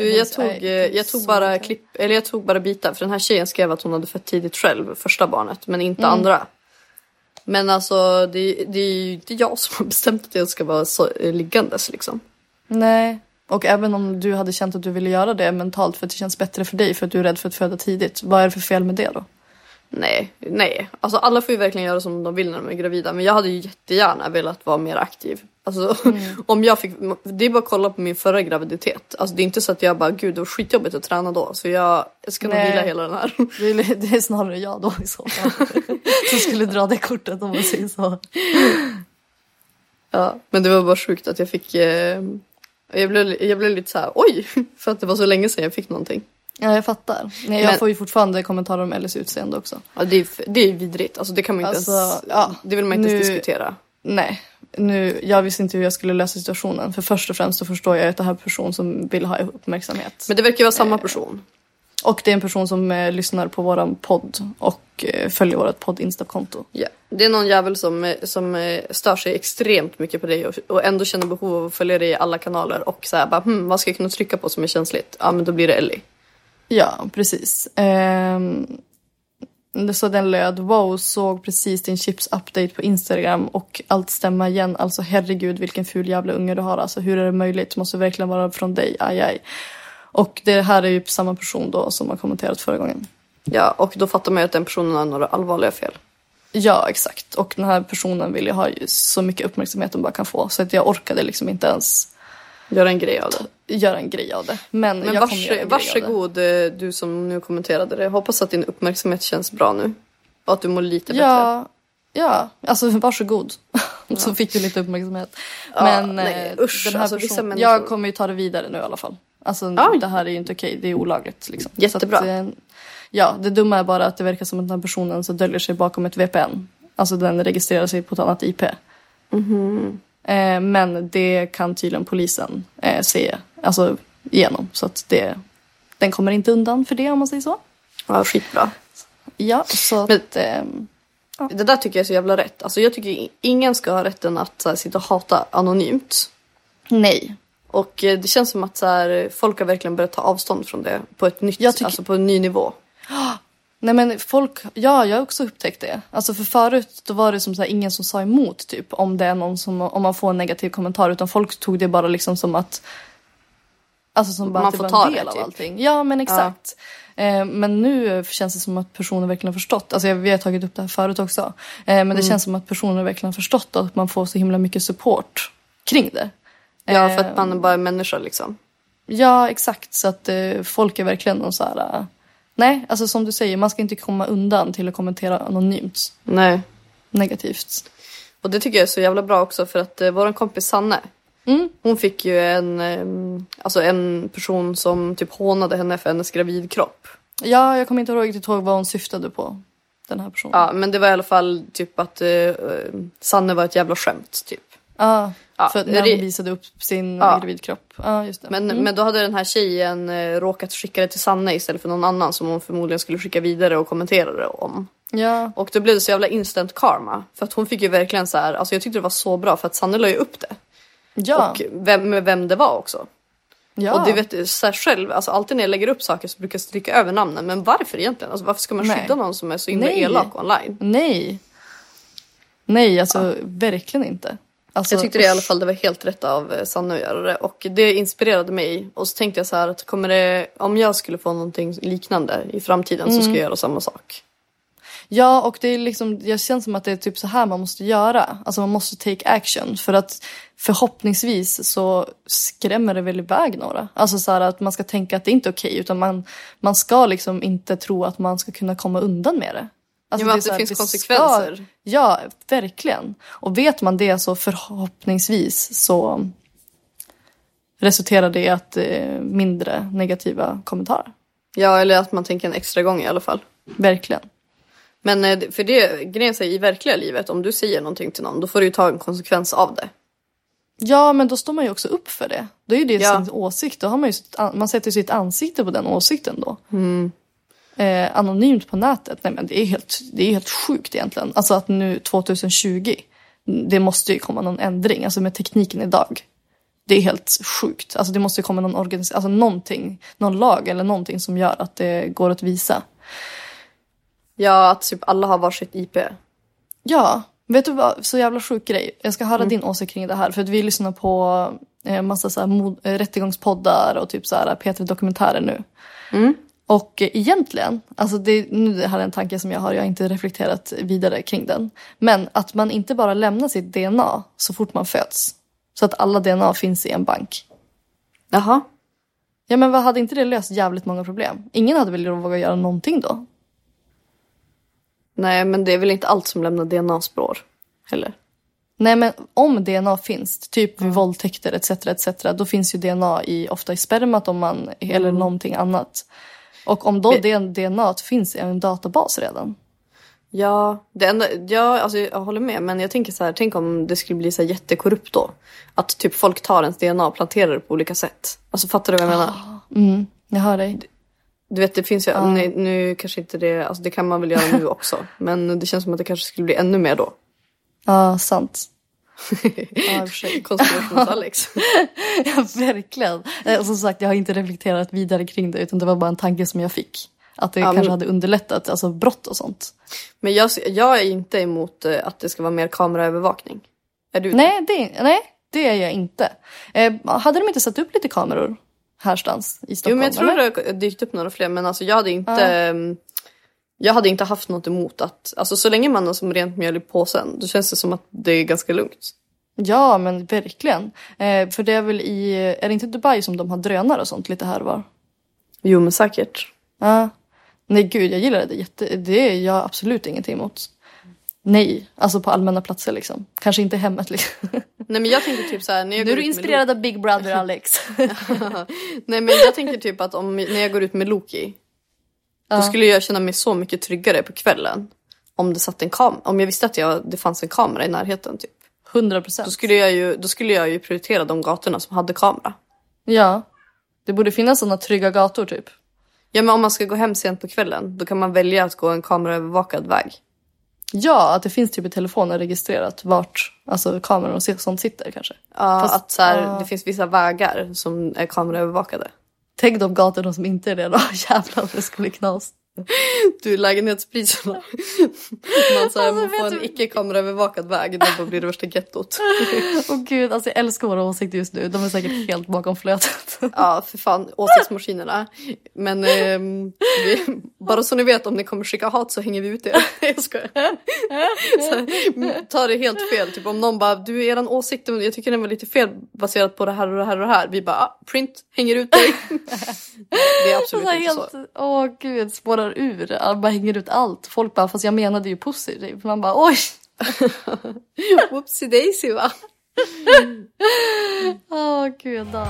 Jag tog bara bitar. För den här tjejen skrev att hon hade fött tidigt själv, första barnet, men inte andra. Men alltså det är ju inte jag som har bestämt att jag ska vara så liggandes liksom. Nej. Och även om du hade känt att du ville göra det mentalt för att det känns bättre för dig för att du är rädd för att föda tidigt. Vad är det för fel med det då? Nej. Alltså alla får ju verkligen göra som de vill när de är gravida. Men jag hade ju jättegärna velat vara mer aktiv. Alltså om jag fick... Det är bara att kolla på min förra graviditet. Alltså det är inte så att jag bara, gud det var skitjobbigt att träna då. Så jag ska nog vila hela den här. Det är snarare jag då i så fall. Som skulle dra det kortet om man säger så. Ja, men det var bara sjukt att jag fick... Jag blev lite så här, oj! För att det var så länge sedan jag fick någonting. Ja, jag fattar. Nej, jag får ju fortfarande kommentarer om Ellies utseende också. Ja, det är vidrigt. Alltså det kan man inte ens... Ja, det vill man inte ens diskutera. Nej. Jag visste inte hur jag skulle lösa situationen. För först och främst så förstår jag att det här är en person som vill ha uppmärksamhet. Men det verkar vara samma person. Och det är en person som lyssnar på våran podd och följer vårat podd-Insta-konto. Ja, det är någon jävel som stör sig extremt mycket på dig och ändå känner behov av att följa dig i alla kanaler. Och så här bara, vad ska jag kunna trycka på som är känsligt? Ja, men då blir det Ellie. Ja, precis. Så den löd, wow, såg precis din chips-update på Instagram och allt stämmer igen. Alltså herregud, vilken ful jävla unge du har. Alltså hur är det möjligt? Måste verkligen vara från dig, aj. Och det här är ju samma person då som har kommenterat förra gången. Ja, och då fattar man ju att den personen har några allvarliga fel. Ja, exakt. Och den här personen vill ju ha ju så mycket uppmärksamhet de bara kan få. Så att jag orkade liksom inte ens göra en grej av det. Men jag varsågod du som nu kommenterade det. Hoppas att din uppmärksamhet känns bra nu. Och att du mår lite bättre. Ja, alltså varsågod. Så fick du lite uppmärksamhet. Men usch, den här alltså, personen, jag kommer ju ta det vidare nu i alla fall. Alltså det här är ju inte okej, det är olagligt liksom. Jättebra. Så att, ja, det dumma är bara att det verkar som att den här personen så döljer sig bakom ett VPN. Alltså den registrerar sig på ett annat IP. Men det kan tydligen polisen se alltså, igenom. Så att den kommer inte undan för det om man säger så. Ja, skitbra. Ja, så men, att... Det där tycker jag är så jävla rätt. Alltså jag tycker ingen ska ha rätten att så här, sitta och hata anonymt. Nej. Och det känns som att så här, folk har verkligen börjat ta avstånd från det på ett nytt, alltså på en ny nivå. Nej men jag har också upptäckt det. Alltså för förut då var det som så här, ingen som sa emot typ om det är någon som, om man får en negativ kommentar, utan folk tog det bara liksom som att alltså som bara man att det får var en ta del det, typ. av allting. Ja men exakt. Men nu känns det som att personer verkligen har förstått. Alltså vi har tagit upp det här förut också. Men det känns som att personer verkligen har förstått att man får så himla mycket support kring det. Ja, för att man bara är människa liksom. Ja, exakt. Så att folk är verkligen någon så här... nej, alltså som du säger, man ska inte komma undan till att kommentera anonymt. Nej. Negativt. Och det tycker jag är så jävla bra också, för att vår kompis Sanne, hon fick ju en person som typ hånade henne för hennes gravidkropp. Ja, jag kommer inte riktigt ihåg vad hon syftade på, den här personen. Ja, men det var i alla fall typ att Sanne var ett jävla skämt, typ. Ja, för när hon visade upp sin gravidkropp. Ja, just det. Men då hade den här tjejen råkat skicka det till Sanne istället för någon annan som hon förmodligen skulle skicka vidare och kommentera det om. Ja. Och då blev det så jävla instant karma. För att hon fick ju verkligen så här, alltså jag tyckte det var så bra för att Sanne la ju upp det. Ja. Och vem det var också. Ja. Och det vet du så här själv, alltså alltid när jag lägger upp saker så brukar jag stryka över namnen. Men varför egentligen? Alltså varför ska man skydda någon som är så himla elak online? Nej, alltså verkligen inte. Alltså, jag tyckte det i alla fall, det var helt rätt av Sanna att göra det. Och det inspirerade mig. Och så tänkte jag så här att om jag skulle få någonting liknande i framtiden så ska jag göra samma sak. Ja, och det är liksom, jag känner som att det är typ så här man måste göra. Alltså man måste take action. För att förhoppningsvis så skrämmer det väl iväg några. Alltså så här att man ska tänka att det inte är okej. Utan man ska liksom inte tro att man ska kunna komma undan med det. Alltså att det finns konsekvenser. Ja, verkligen. Och vet man det så förhoppningsvis så resulterar det i att mindre negativa kommentarer. Ja, eller att man tänker en extra gång i alla fall. Verkligen. Men för det grejen säger i verkliga livet, om du säger någonting till någon, då får du ju ta en konsekvens av det. Ja, men då står man ju också upp för det. Då är ju det sin åsikt. Då har man sätter sitt ansikte på den åsikten då. Anonymt på nätet. Nej, men det är helt sjukt egentligen. Alltså att nu 2020 det måste ju komma någon ändring. Alltså med tekniken idag. Det är helt sjukt. Alltså det måste ju komma någon lag eller någonting som gör att det går att visa. Ja, att typ alla har varsitt IP. Ja, vet du vad? Så jävla sjuk grej. Jag ska höra din åsikt kring det här. För att vi lyssnar på massa så här rättegångspoddar och typ så här P3-dokumentärer nu. Och egentligen, alltså det här är en tanke som jag har inte reflekterat vidare kring den. Men att man inte bara lämnar sitt DNA så fort man föds. Så att alla DNA finns i en bank. Jaha. Ja, men vad hade inte det löst jävligt många problem? Ingen hade väl vågat göra någonting då? Nej, men det är väl inte allt som lämnar DNA-spår heller. Nej, men om DNA finns, typ vid våldtäkter etc. Då finns ju DNA ofta i spermat eller någonting annat. Och om då DNA finns i en databas redan. Ja, alltså jag håller med. Men jag tänker så här, tänk om det skulle bli så här jättekorrupt då. Att typ folk tar ens DNA och planterar det på olika sätt. Alltså fattar du vad jag menar? Jag hör dig. Du vet, det finns ju, nu kanske inte det, alltså det kan man väl göra nu också. Men det känns som att det kanske skulle bli ännu mer då. Ja, sant. Konspirations-Alex. Ja, verkligen. Och som sagt, jag har inte reflekterat vidare kring det, utan det var bara en tanke som jag fick. Att det kanske hade underlättat, alltså brott och sånt. Men jag är inte emot att det ska vara mer kameraövervakning. Är du? Nej, det är jag inte. Hade de inte satt upp lite kameror härstans i Stockholm. Jo, men jag tror det har dykt upp några fler. Men alltså jag hade inte haft något emot att... Alltså så länge man har som rent mjöl i påsen, då känns det som att det är ganska lugnt. Ja, men verkligen. För det är väl är det inte Dubai som de har drönare och sånt lite här och var? Jo, men säkert. Ja. Nej, gud, jag gillar det. Det är jag absolut ingenting emot. Nej, alltså på allmänna platser liksom. Kanske inte hemmet liksom. Nej, men jag tänker typ så här... Nu är du inspirerad av Big Brother, Alex. Nej, men jag tänker typ att när jag går ut med Loki, då skulle jag känna mig så mycket tryggare på kvällen. Om det satt om jag visste att det fanns en kamera i närheten typ. 100%. Då skulle jag ju prioritera de gatorna som hade kamera. Ja, det borde finnas sådana trygga gator typ. Ja, men om man ska gå hem sent på kvällen, då kan man välja att gå en kameraövervakad väg. Ja, att det finns typ i telefonen registrerat vart alltså kameror och sånt sitter kanske. Ja, fast, att så här, det finns vissa vägar som är kameraövervakade. Tänk de gatorna som inte är det då. Jävlar, det skulle bli knas. Du, lägenhetspriserna. Man får en icke-kameraövervakad väg. Då blir det värsta gettot. Åh gud, alltså jag älskar våra åsikter just nu. De är säkert helt bakom flötet. Ja, för fan, åsiktsmaskinerna. Men bara så ni vet, om ni kommer skicka hat så hänger vi ut er. Jag skojar. Ta det helt fel. Typ om någon bara, du är eran åsikt, jag tycker den var lite fel baserat på det här och det här och det här. Vi bara, print, hänger ut dig. Det är absolut inte helt, så. Åh gud, spårar ur. Bara hänger ut allt. Folk bara, fast jag menade ju positivt. Man bara, oj. Whoopsie daisy, va? Åh gud, då.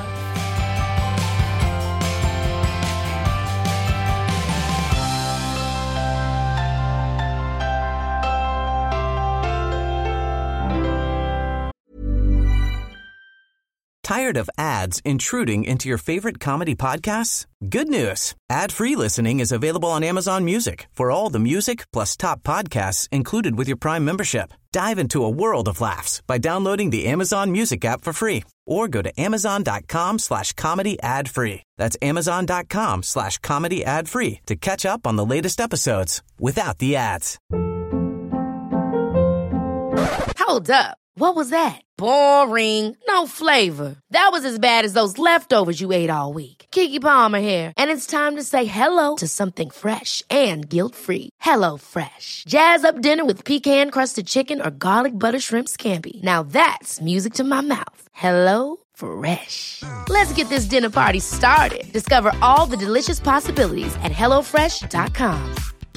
Tired of ads intruding into your favorite comedy podcasts? Good news. Ad-free listening is available on Amazon Music for all the music plus top podcasts included with your Prime membership. Dive into a world of laughs by downloading the Amazon Music app for free or go to amazon.com/comedy ad-free. That's amazon.com/comedy ad-free to catch up on the latest episodes without the ads. Hold up. What was that? Boring. No flavor. That was as bad as those leftovers you ate all week. Keke Palmer here, and it's time to say hello to something fresh and guilt-free. Hello Fresh. Jazz up dinner with pecan-crusted chicken or garlic butter shrimp scampi. Now that's music to my mouth. Hello Fresh. Let's get this dinner party started. Discover all the delicious possibilities at hellofresh.com.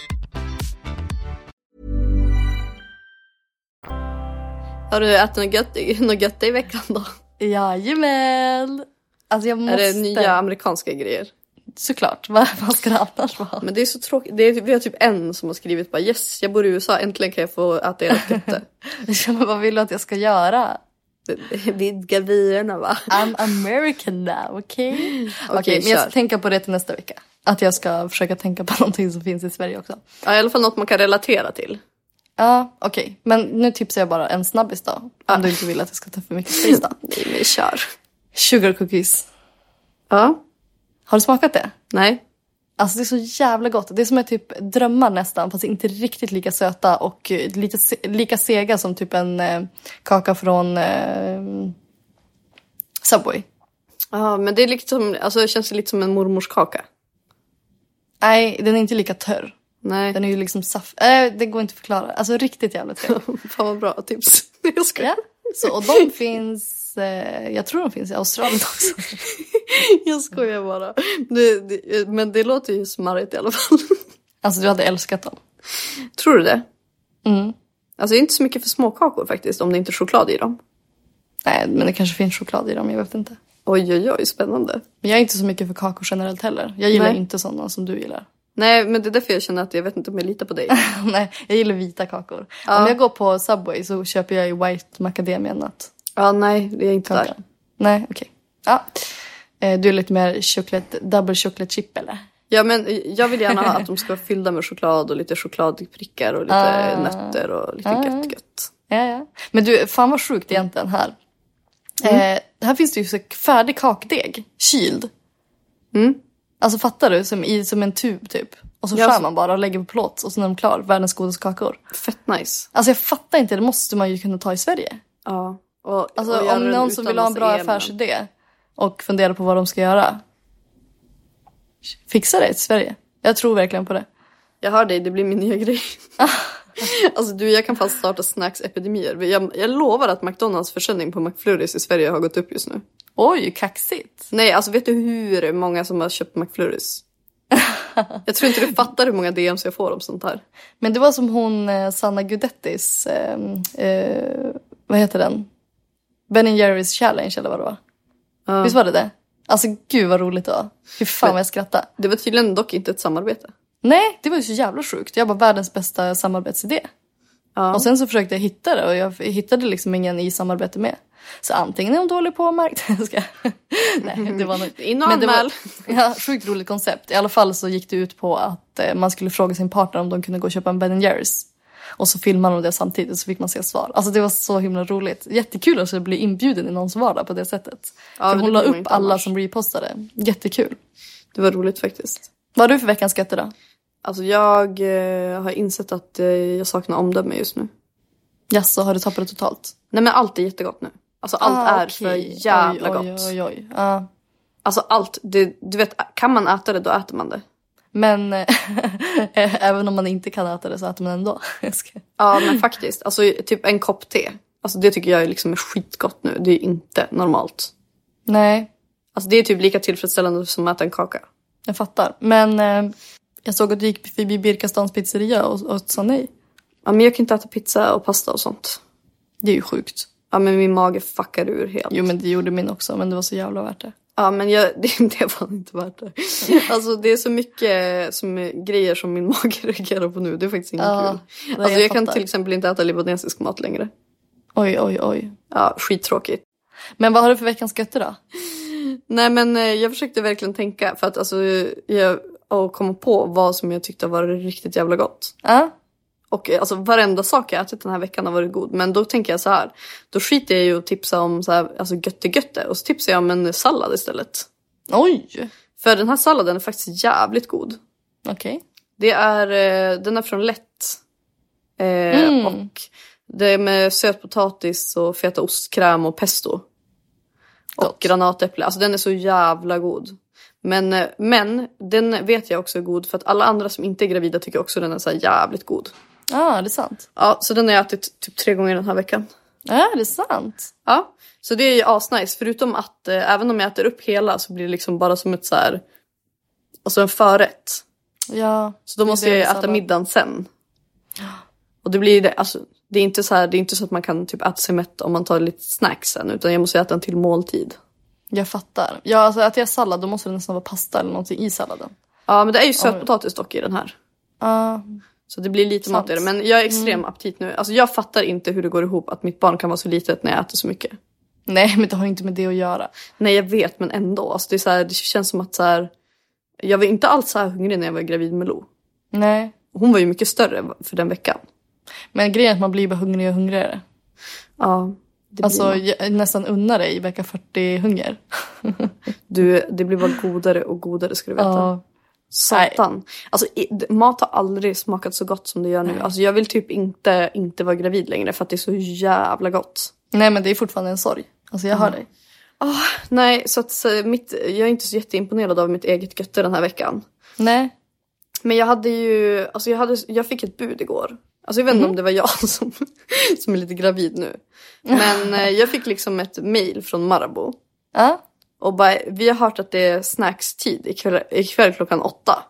Har du ätit något gött i veckan då? Jajamän. Alltså jag måste... Är det nya amerikanska grejer? Såklart, vad ska det annars vara? Men det är så tråkigt. Vi har typ en som har skrivit bara, yes, jag bor i USA, äntligen kan jag få äta ert götte. Men vad vill du att jag ska göra? Vidga vyerna, va? I'm American now, okej? Okej, men jag ska tänka på det till nästa vecka. Att jag ska försöka tänka på någonting som finns i Sverige också. Ja, i alla fall något man kan relatera till. Ja, okej. Men nu tipsar jag bara en snabbis då. Om du inte vill att jag ska ta för mycket space då. Nej, men kör. Sugar cookies. Ja. Har du smakat det? Nej. Alltså det är så jävla gott. Det är som är typ drömmar nästan. Fast inte riktigt lika söta. Och lika sega som typ en kaka från Subway. Ja, men det är liksom, alltså det känns lite som en mormors kaka. Nej, den är inte lika törr. Nej. Den är ju liksom det går inte att förklara. Alltså riktigt jävla trevligt. Fan vad bra tips. Jag ska. Ja. Så, och de finns, jag tror de finns i Australien också. Jag skojar bara. Men det låter ju smarrigt i alla fall. Alltså du hade älskat dem. Tror du det? Mm. Alltså det är inte så mycket för småkakor faktiskt, om det inte är choklad i dem. Nej, men det kanske finns choklad i dem, jag vet inte. Oj, spännande. Men jag är inte så mycket för kakor generellt heller. Jag gillar inte sådana som du gillar. Nej, men det är därför jag känner att jag vet inte om jag litar på dig. Nej, jag gillar vita kakor. Ja. Om jag går på Subway så köper jag ju White Macadamia nut. Ja, nej, det är inte där. Nej, okej. Ja. Du är lite mer double chocolate chip, eller? Ja, men jag vill gärna ha att de ska vara fyllda med choklad och lite chokladprickar och lite nötter och lite gött. Ja. Men du, fan vad sjukt egentligen här. Här finns det ju så färdig kakdeg, kyld. Mm. Alltså fattar du? Som en tub typ. Och så skär man bara och lägger på plåt. Och så är de klar. Världens godaste kakor. Fett nice. Alltså jag fattar inte. Det måste man ju kunna ta i Sverige. Ja. Alltså om någon som vill ha en bra affärsidé. Och fundera på vad de ska göra. fixa det i Sverige. Jag tror verkligen på det. Jag hör dig, det blir min nya grej. Alltså jag kan fan starta snacksepidemier. Jag lovar att McDonalds försäljning på McFlurries i Sverige har gått upp just nu. Oj, kaxigt. Nej, alltså vet du hur många som har köpt McFlurries? Jag tror inte du fattar hur många DMs jag får om sånt här. Men det var som hon Sanna Gudettis, vad heter den? Ben & Jerry's Challenge eller vad det var. Visst var det? Alltså gud vad roligt det var. Hur fan vad jag skrattade. Det var tydligen dock inte ett samarbete. Nej, det var ju så jävla sjukt. Jag var världens bästa samarbetsidé. Ja. Och sen så försökte jag hitta det och jag hittade liksom ingen i samarbete med. Så antingen är hon dålig på marknaden. Nej, det var nog... Men det var, ja, sjukt roligt koncept. I alla fall så gick det ut på att man skulle fråga sin partner om de kunde gå och köpa en Ben & Jerry's. Och så filmade de det samtidigt och så fick man se svar. Alltså det var så himla roligt. Jättekul att bli inbjuden i någons vardag på det sättet. Ja, för hon la upp alla som repostade. Jättekul. Det var roligt faktiskt. Vad har du för veckans götte då? Alltså jag har insett att jag saknar omdöme just nu. Jaså, har du tappat det totalt? Nej men allt är jättegott nu. Alltså allt är för jävla gott. Oj. Alltså allt, du vet, kan man äta det då äter man det. Men även om man inte kan äta det så äter man ändå. Ja men faktiskt, alltså typ en kopp te. Alltså det tycker jag är liksom skitgott nu. Det är inte normalt. Nej. Alltså det är typ lika tillfredsställande som att äta en kaka. Jag fattar. Men jag såg att du gick förbi Birkastans pizzeria och sa nej. Ja men jag kan inte äta pizza och pasta och sånt. Det är ju sjukt. Ja men min mage fuckar ur helt. Jo men det gjorde min också, men det var så jävla värt det. Ja men det var inte värt det. Alltså det är så mycket grejer som min mage reagerar på nu. Det är faktiskt inte kul. Alltså jag kan till exempel inte äta libanesisk mat längre. Oj. Ja, skittråkigt. Men vad har du för veckans götte då? Nej men jag försökte verkligen tänka. För att alltså jag komma på vad som jag tyckte var riktigt jävla gott. Och alltså varenda sak jag ätit den här veckan har varit god. Men då tänker jag så här. Då skiter jag ju och tipsa om så här, alltså götte. Och så tipsar jag om en sallad istället. Oj! För den här salladen är faktiskt jävligt god. Okej. Den är från Lätt. Och det är med sötpotatis och feta ostkräm och pesto. Och granatäpple. Alltså den är så jävla god. Men den vet jag också är god. För att alla andra som inte är gravida tycker också den är så här jävligt god. Ja, det är sant. Ja, så den har jag ätit typ 3 gånger den här veckan. Ja, det är sant. Ja, så det är ju asnice. Förutom att även om jag äter upp hela så blir det liksom bara som ett så här... Alltså en förrätt. Ja. Så då måste jag äta middagen sen. Och det blir det, alltså... Det är inte så att man kan typ äta sig mätt om man tar lite snacks sen. Utan jag måste äta en till måltid. Jag fattar. Ja, alltså att jag sallad, då måste det nästan vara pasta eller någonting i salladen. Ja, men det är ju sötpotatis dock i den här. Så det blir lite mat i det. Men jag är extrem aptit nu. Alltså jag fattar inte hur det går ihop att mitt barn kan vara så litet när jag äter så mycket. Nej, men det har inte med det att göra. Nej, jag vet, men ändå. Alltså det är så här, det känns som att så här... Jag var inte alls så här hungrig när jag var gravid med Lo. Nej. Hon var ju mycket större för den veckan. Men grejen är att man blir bara hungrigare och hungrigare. Ja. Alltså jag nästan unnar dig i vecka 40 hunger. Det blir bara godare och godare, ska du veta. Satan. Alltså mat har aldrig smakat så gott som det gör nu. Alltså jag vill typ inte vara gravid längre för att det är så jävla gott. Nej, men det är fortfarande en sorg. Alltså jag hör dig. Nej, så att jag är inte så jätteimponerad av mitt eget götte den här veckan. Nej. Men jag fick ett bud igår. Alltså jag vet inte om det var jag som är lite gravid nu. Men jag fick liksom ett mail från Marabou. Och bara, vi har hört att det är snackstid ikväll klockan 8.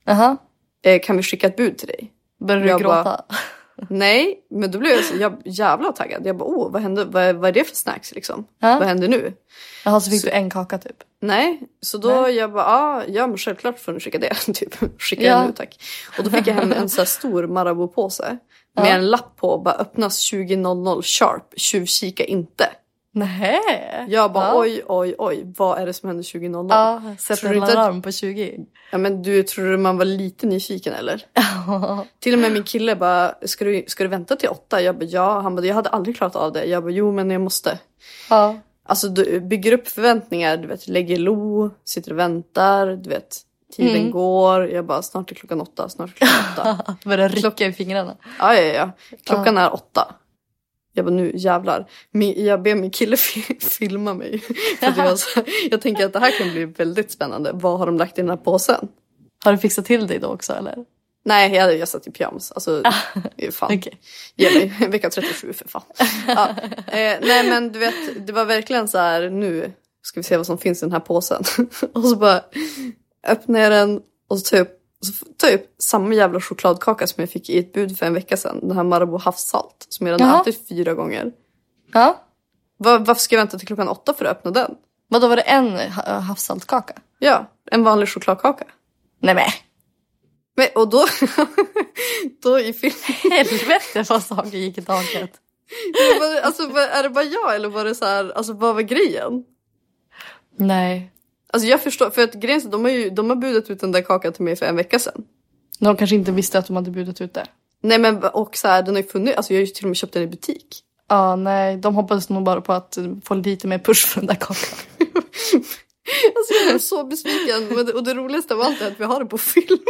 Kan vi skicka ett bud till dig? Började du gråta? Nej, men då blev jag så jävla taggad. Jag bara, vad hände? Vad är det för snacks liksom? Vad händer nu? Jaha, så fick du en kaka typ? Nej, så då jag bara, ja men självklart får du skicka det. Typ, skicka nu tack. Och då fick jag hem en så här stor Marabou-påse. Med en lapp på, bara öppnas 20.00 sharp, tjuvkika inte. Nej. Jag bara oj, vad är det som händer 20.00? Ja, sätter en alarm på 20. Ja men tror du man var lite nyfiken eller? Till och med min kille bara, ska du vänta till 8? Jag bara ja, han bara jag hade aldrig klarat av det. Jag bara jo men jag måste. Ja. Alltså du bygger upp förväntningar, du vet, lägger lo, sitter och väntar, du vet. Tiden går, jag bara snart är klockan 8. Börjar rycka i fingrarna. Ja. Klockan är 8. Jag bara, nu jävlar. Jag ber min kille filma mig. För det var så, jag tänker att det här kan bli väldigt spännande. Vad har de lagt i den här påsen? Har du fixat till dig då också eller? Nej, jag satt i pyjamas. Alltså, fan. Okay. Ge mig vecka 37 för fan. Ja. Nej men du vet, det var verkligen så här, nu ska vi se vad som finns i den här påsen. Och så bara öppnar jag den och så typ samma jävla chokladkaka som jag fick i ett bud för en vecka sedan. Den här Marabou havssalt som jag redan ätit 4 gånger. Ja. Varför ska jag vänta till klockan 8 för att öppna den? Vad då var det en havssaltkaka? Ja, en vanlig chokladkaka. Nej men. Men och då i filmen. Helvete vad saker gick i taket. Alltså är det bara jag eller var det så här, alltså vad var grejen? Nej. Alltså jag förstår, för att grejen är de har budat ut den där kakan till mig för en vecka sedan. De kanske inte visste att de hade budat ut det. Nej men och så här, den har ju funnits, alltså jag har ju till och med köpt den i butik. Ja, nej, de hoppades nog bara på att få lite mer push för den där kakan. Alltså jag är så besviken. Och det roligaste av allt är att vi har det på film.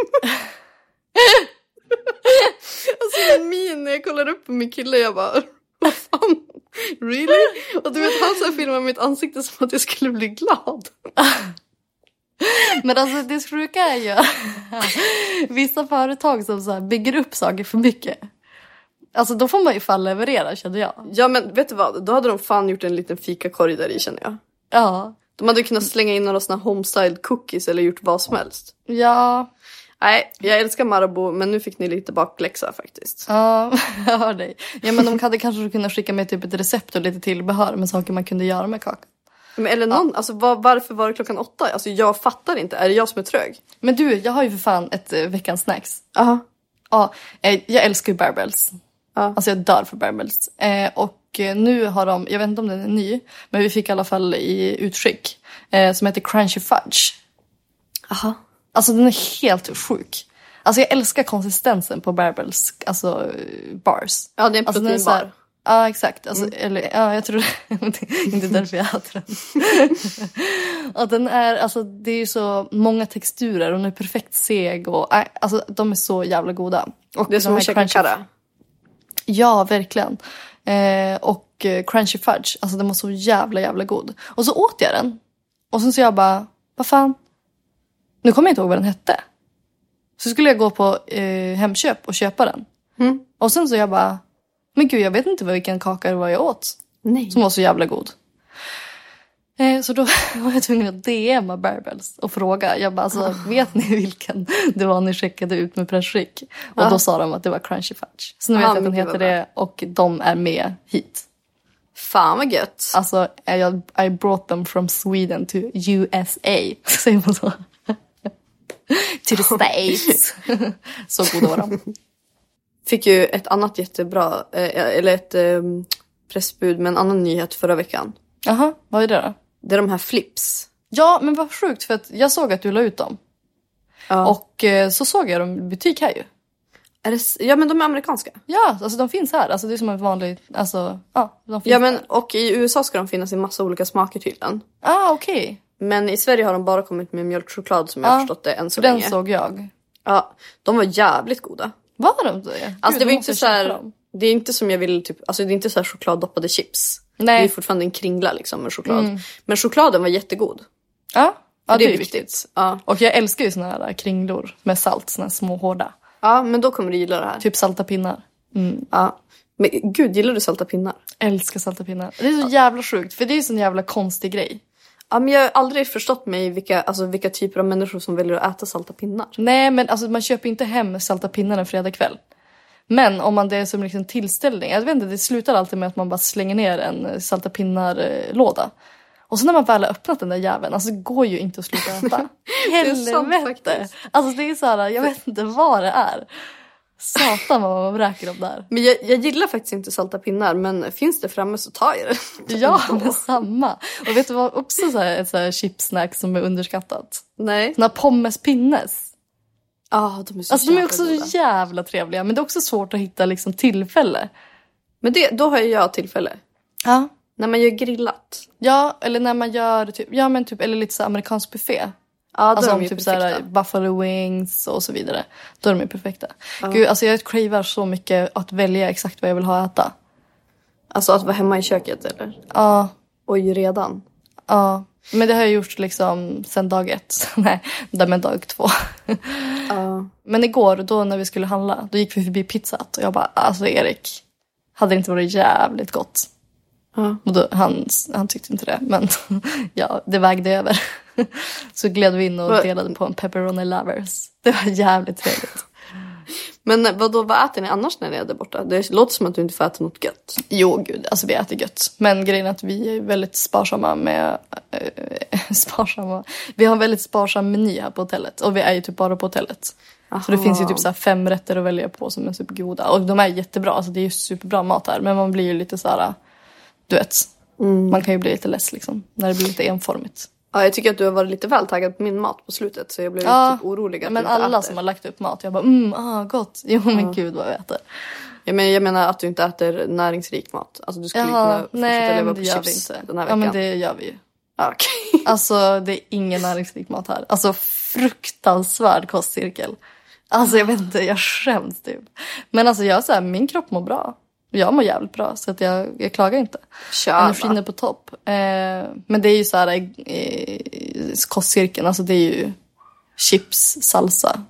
Alltså min när jag kollar upp på min kille, jag bara, vad fan, really? Och du vet, han så här filmar mitt ansikte som att jag skulle bli glad. Men alltså det sjuka är ju vissa företag som så här bygger upp saker för mycket. Alltså då får man ju fan leverera, känner jag. Ja men vet du vad, då hade de fan gjort en liten fikakorg där i, känner jag. Ja. De hade kunnat slänga in några såna homestyled cookies eller gjort vad som helst. Ja. Nej, jag älskar Marabou, men nu fick ni lite bakläxa faktiskt. Ja, jag hör dig. Ja, men de hade kanske kunnat skicka med typ ett recept och lite tillbehör med saker man kunde göra med kakan. Men eller någon, alltså varför var det klockan 8? Alltså jag fattar inte, är det jag som är trög? Men du, jag har ju för fan ett veckans snacks. Aha. Ja, jag älskar ju Barbells. Ja. Alltså jag dör för Barbells. Och nu har de, jag vet inte om den är ny, men vi fick i alla fall i utskick som heter Crunchy Fudge. Aha. Alltså den är helt sjuk. Alltså jag älskar konsistensen på Barbells, alltså bars. Ja, det är en proteinbar. Alltså, ja, exakt. Alltså, eller, ja, jag tror inte därför jag hade den. Och den är, alltså det är så många texturer och den är perfekt seg och alltså de är så jävla goda. Och det är som att käka karra. Ja, verkligen. Och Crunchy Fudge, alltså den var så jävla god. Och så åt jag den. Och sen så jag bara, vad fan? Nu kommer jag inte ihåg vad den hette. Så skulle jag gå på Hemköp och köpa den. Mm. Och sen så jag bara, men gud jag vet inte vilken kaka det var jag åt. Nej. Som var så jävla god. Så då var jag tvungen att DMa Barbells och fråga. Jag bara, alltså, vet ni vilken det var ni skickade ut med pressskick? Och då sa de att det var Crunchy Fudge. Så nu vet jag att den heter det och de är med hit. Fan vad gött. Alltså, I brought them from Sweden to USA. Säger man så? To the States. Så goda var de. Fick ju ett annat jättebra, eller ett pressbud med en annan nyhet förra veckan. Jaha, vad är det då? Det är de här flips. Ja, men vad sjukt för att jag såg att du la ut dem. Ja. Och så såg jag dem i butik här ju. Ja, men de är amerikanska. Ja, alltså de finns här. Alltså det är som en vanlig, alltså, ja, de finns. Ja, men här. och i USA ska de finnas i massa olika smaker tydligen. Okej. Men i Sverige har de bara kommit med mjölkchoklad som jag har förstått det än så den länge. Den såg jag. Ja, de var jävligt goda. Var de det? Alltså det var inte så här, det är inte som jag vill typ, alltså det är inte så här chokladdoppade chips. Nej. Det är fortfarande en kringla liksom med choklad. Men chokladen var jättegod. Ja, det är viktigt. Ja. Och jag älskar ju såna här kringlor med salt, såna här små hårda. Ja, men då kommer du gilla det här. Typ salta pinnar. Ja. Men gud, gillar du salta pinnar? Älskar salta pinnar. Det är så jävla sjukt, för det är ju sån jävla konstig grej. Ja, men jag har aldrig förstått mig vilka typer av människor som väljer att äta salta pinnar. Nej, men alltså man köper inte hem salta pinnar en fredagkväll. Men om man det är som liksom tillställning, jag vet inte, det slutar alltid med att man bara slänger ner en salta pinnar-låda. Och så när man väl har öppnat den där jäveln, alltså det går ju inte att sluta äta. Helvete! Alltså det är så här, jag vet inte vad det är. Satan vad man vräker dem där. Men jag gillar faktiskt inte salta pinnar, men finns det framme så tar jag det. Ja, men samma. Och vet du vad också så här, ett så här chipsnack som är underskattat? Nej. Såna pommes pinnes. Ja, de är så alltså de är också goda. så jävla trevliga, men det är också svårt att hitta liksom tillfälle. Men då har jag tillfälle. Ja. När man gör grillat. Ja, eller när man gör typ, ja men typ, eller lite så amerikansk buffé. Ja, då alltså är de ju typ perfekta. såhär buffalo wings och så vidare. Då är de ju perfekta. Gud, alltså jag cravar så mycket att välja exakt vad jag vill ha att äta. Alltså att vara hemma i köket eller? Ja. Oj, redan. Ja. Men det har jag gjort liksom sen dag 1. Nej, men dag 2. Men igår då när vi skulle handla, då gick vi förbi Pizzat. Och jag bara, alltså Erik, hade det inte varit jävligt gott? Och då, han tyckte inte det. Men ja, det vägde över. Så gled vi in och delade på en pepperoni lovers. Det var jävligt trevligt. Men vad äter ni annars när ni är där borta? Det låter som att du inte får äta något gött. Jo, gud. Alltså vi äter gött. Men grejen är att vi är väldigt sparsamma med... Vi har en väldigt sparsam meny här på hotellet. Och vi är ju typ bara på hotellet. Aha. Så det finns ju typ så här 5 rätter att välja på som är supergoda. Och de är jättebra. Alltså det är ju superbra mat här. Men man blir ju lite så här... Du vet. Man kan ju bli lite less liksom. När det blir lite enformigt. Ja, jag tycker att du har varit lite väl taggad på min mat på slutet. Så jag blev typ orolig att men du inte alla äter. som har lagt upp mat. Jag bara, gott. Jo, men gud vad jag äter. Jag menar att du inte äter näringsrik mat. Alltså du skulle kunna fortsätta leva på chips den här veckan. Ja, men det gör vi ju. Okay. Alltså det är ingen näringsrik mat här. Alltså fruktansvärd kostcirkel. Alltså jag vet inte, jag skäms typ. Men alltså jag säger, min kropp mår bra. Jag mår jävligt bra så att jag klagar inte. Energin är på topp. Men det är ju så här kostcirkeln. Alltså det är ju chips, salsa,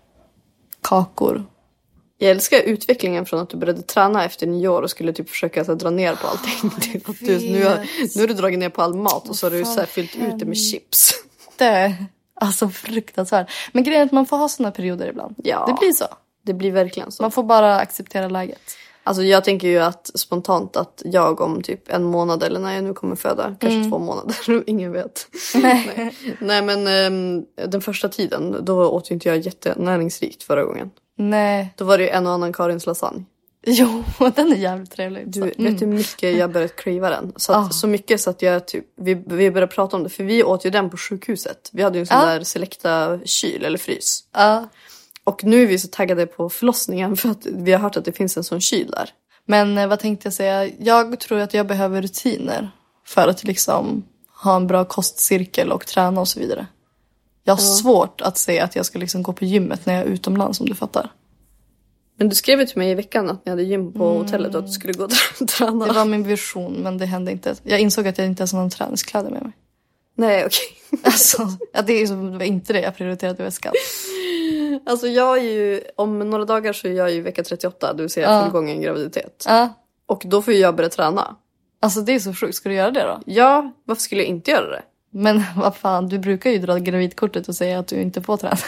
kakor. Jag älskar utvecklingen från att du började träna efter nyår och skulle typ försöka dra ner på allting. Nu har du dragit ner på all mat och så har du så här fyllt ut det med chips. Alltså fruktansvärt. Men grejen är att man får ha såna perioder ibland. Ja, det blir så. Det blir verkligen så. Man får bara acceptera läget. Alltså jag tänker ju att spontant att jag om typ 1 månad eller när jag nu kommer föda, kanske 2 månader, ingen vet. Nej men den första tiden, då åt inte jag jättenäringsrikt förra gången. Nej. Då var det ju en och annan Karins lasagne. Jo, den är jävligt trevlig. Du vet hur mycket jag börjat crava den. Så mycket så att jag typ, vi började prata om det. För vi åt ju den på sjukhuset. Vi hade ju en sån där Selecta kyl eller frys. Och nu är vi så taggade på förlossningen för att vi har hört att det finns en sån kyl där. Men vad tänkte jag säga? Jag tror att jag behöver rutiner för att liksom ha en bra kostcirkel och träna och så vidare. Jag har svårt att säga att jag ska liksom gå på gymmet när jag är utomlands, om du fattar. Men du skrev ju till mig i veckan att ni hade gym på hotellet och att du skulle gå och träna. Det var min vision, men det hände inte. Jag insåg att jag inte ens har någon träningskläder med mig. Nej, okej. Alltså, det var inte det jag prioriterade i väskan. Alltså jag är ju, om några dagar så är jag i vecka 38, du ser fullgången graviditet. Och då får jag börja träna. Alltså det är så sjukt, ska du göra det då? Ja, varför skulle jag inte göra det? Men vad fan, du brukar ju dra gravidkortet och säga att du inte får träna.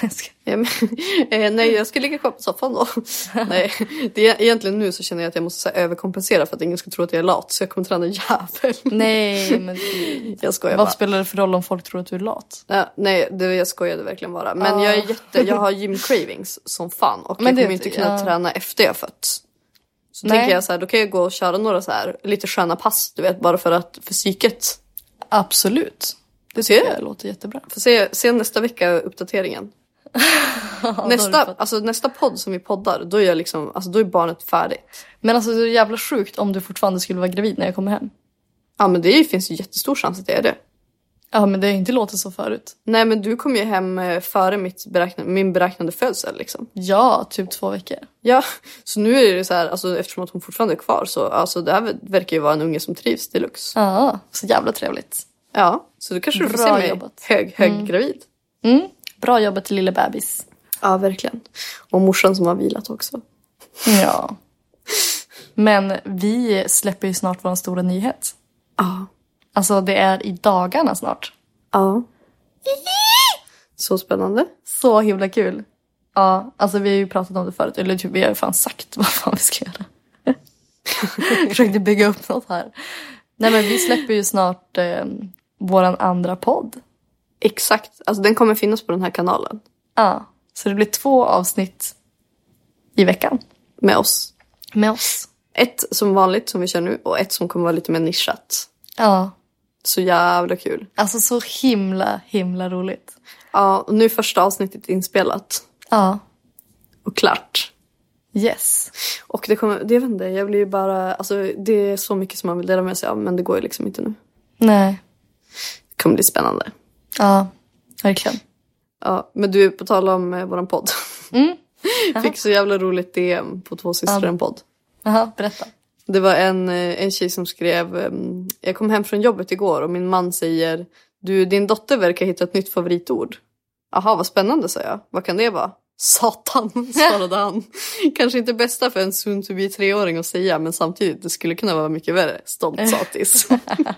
Nej, jag ska ligga kvar på soffan då. Nej, det är, egentligen nu så känner jag att jag måste så här, överkompensera för att ingen ska tro att jag är lat. Så jag kommer träna jävel. Nej, men jag skojar vad bara. Spelar det för roll om folk tror att du är lat? Ja, nej, jag skojade verkligen bara. Men jag har gym cravings som fan. Och jag kommer inte kunna träna efter jag fött. Så tänker jag så här, då kan jag gå och köra några så här lite sköna pass, du vet, bara för psyket. Absolut. Det tycker jag låter jättebra. Får se nästa vecka uppdateringen. nästa podd som vi poddar, då är jag liksom, alltså då är barnet färdigt. Men alltså det är jävla sjukt om du fortfarande skulle vara gravid när jag kommer hem. Ja, men det finns ju jättestor chans att det är det. Ja, men det har inte låtit så förut. Nej, men du kom ju hem före min beräknade födsel liksom. Ja, typ 2 veckor. Ja, så nu är det så här, alltså eftersom att hon fortfarande är kvar så alltså det här verkar ju vara en unge som trivs deluxe. Ja, så jävla trevligt. Ja, så då kanske du får se mig höggravid. Bra jobbat till lille bebis. Ja, verkligen. Och morsan som har vilat också. Ja. Men vi släpper ju snart vår stora nyhet. Ja. Alltså det är i dagarna snart. Ja. Så spännande. Så himla kul. Ja, alltså vi har ju pratat om det förut. Eller typ vi har ju fan sagt vad fan vi ska göra. Försökte bygga upp något här. Nej, men vi släpper ju snart våran andra podd. Exakt, alltså den kommer finnas på den här kanalen. Ja, så det blir 2 avsnitt i veckan. Med oss. Ett som vanligt som vi kör nu och ett som kommer vara lite mer nischat. Ja. Så jävla kul. Alltså så himla roligt. Ja, och nu är första avsnittet inspelat. Ja. Och klart. Yes. Och det vet inte, jag blir ju bara, alltså det är så mycket som man vill dela med sig av, men det går ju liksom inte nu. Nej. Det kommer bli spännande. Ja, verkligen. Ja, men du, på tal om våran podd. Fick så jävla roligt DM på 2 systrar en podd. Jaha, berätta. Det var en tjej som skrev, jag kom hem från jobbet igår och min man säger, din dotter verkar hitta ett nytt favoritord. Jaha, vad spännande, sa jag. Vad kan det vara? Satan, svarade han. Kanske inte bästa för en soon to be 3-åring att säga, men samtidigt det skulle kunna vara mycket värre. Stolt satis.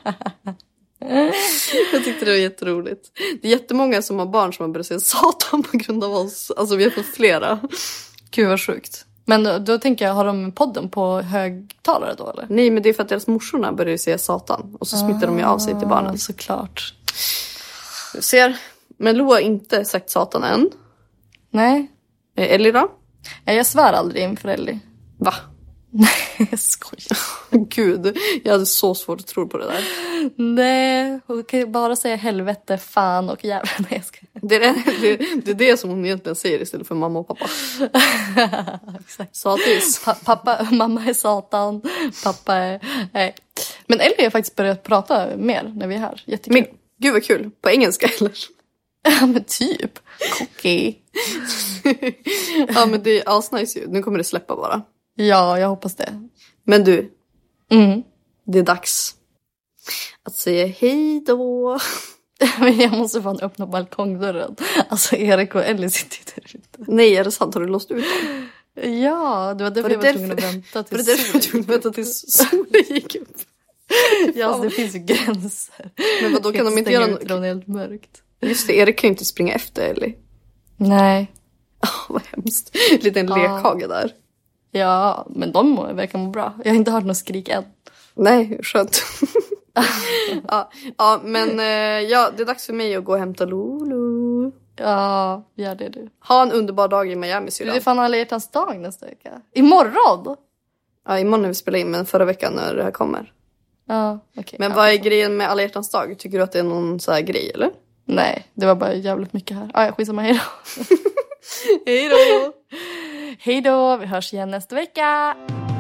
Jag tyckte det var jätteroligt. Det är jättemånga som har barn som har börjat säga Satan på grund av oss. Alltså vi har fått flera. Gud vad sjukt. Men då tänker jag, har de podden på högtalare då eller? Nej, men det är för att deras morsorna börjar säga Satan. Och så smittar de ju av sig till barnen. Såklart. Du ser. Men Lo har inte sagt Satan än. Nej. Ellie då? Jag svär aldrig inför Ellie. Va? Nej, jag skojar. Gud, jag hade så svårt att tro på det där. Nej, hon kan ju bara säga helvete, fan och jävlar. Nej, jag ska... det är det som hon egentligen säger istället för mamma och pappa. Exakt. Satis. Mamma är Satan, pappa är... Nej. Men Ellie har faktiskt börjat prata mer när vi är här. Jättekul. Men gud vad kul. På engelska eller? Ja, men typ. Cookie. Ja, men det är asnice ju. Nu kommer det släppa bara. Ja, jag hoppas det. Men du. Det är dags att säga hej då. Men jag måste fan öppna balkongdörren. Alltså Erik och Ellie sitter där ute. Nej, är det sant? Har du låst ut dem? Ja, det var därför jag var tvungen att vänta tills solen gick upp. Ja, alltså, det finns ju gränser. Men vad då kan de inte göra något? Det är helt mörkt. Just det, Erik kan ju inte springa efter Ellie. Nej. Vad hemskt. Liten lekhage där. Ja, men de verkar må bra. Jag har inte hört något skrik än. Nej, skönt. ja, men det är dags för mig att gå och hämta Lulu. Ja, gör det du. Ha en underbar dag i Miami, syrran. Det är fan alla hjärtans dag nästa vecka. Imorgon? Ja, imorgon när vi spelar in, men förra veckan när det här kommer. Ja, okej. Men vad är grejen med alla hjärtans dag? Tycker du att det är någon så här grej, eller? Nej, det var bara jävligt mycket här. Ja, skitsamma, hej då. Hej då. Hej då, vi hörs igen nästa vecka.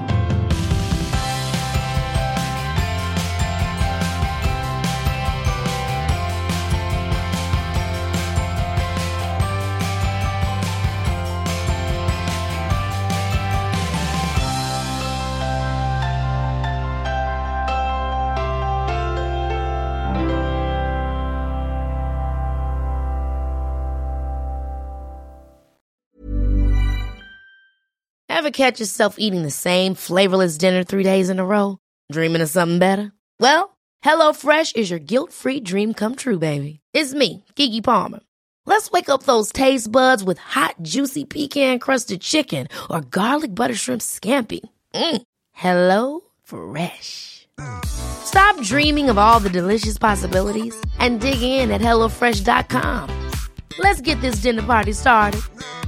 Ever catch yourself eating the same flavorless dinner 3 days in a row? Dreaming of something better? Well, HelloFresh is your guilt-free dream come true, baby. It's me, Keke Palmer. Let's wake up those taste buds with hot, juicy pecan-crusted chicken or garlic butter shrimp scampi. Hello Fresh. Stop dreaming of all the delicious possibilities and dig in at HelloFresh.com. Let's get this dinner party started.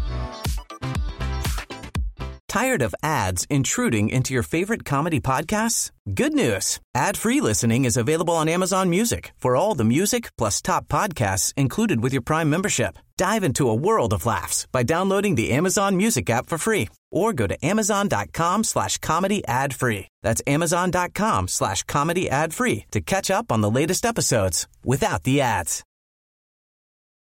Tired of ads intruding into your favorite comedy podcasts? Good news. Ad-free listening is available on Amazon Music for all the music plus top podcasts included with your Prime membership. Dive into a world of laughs by downloading the Amazon Music app for free or go to amazon.com/comedy ad-free. That's amazon.com/comedy ad-free to catch up on the latest episodes without the ads.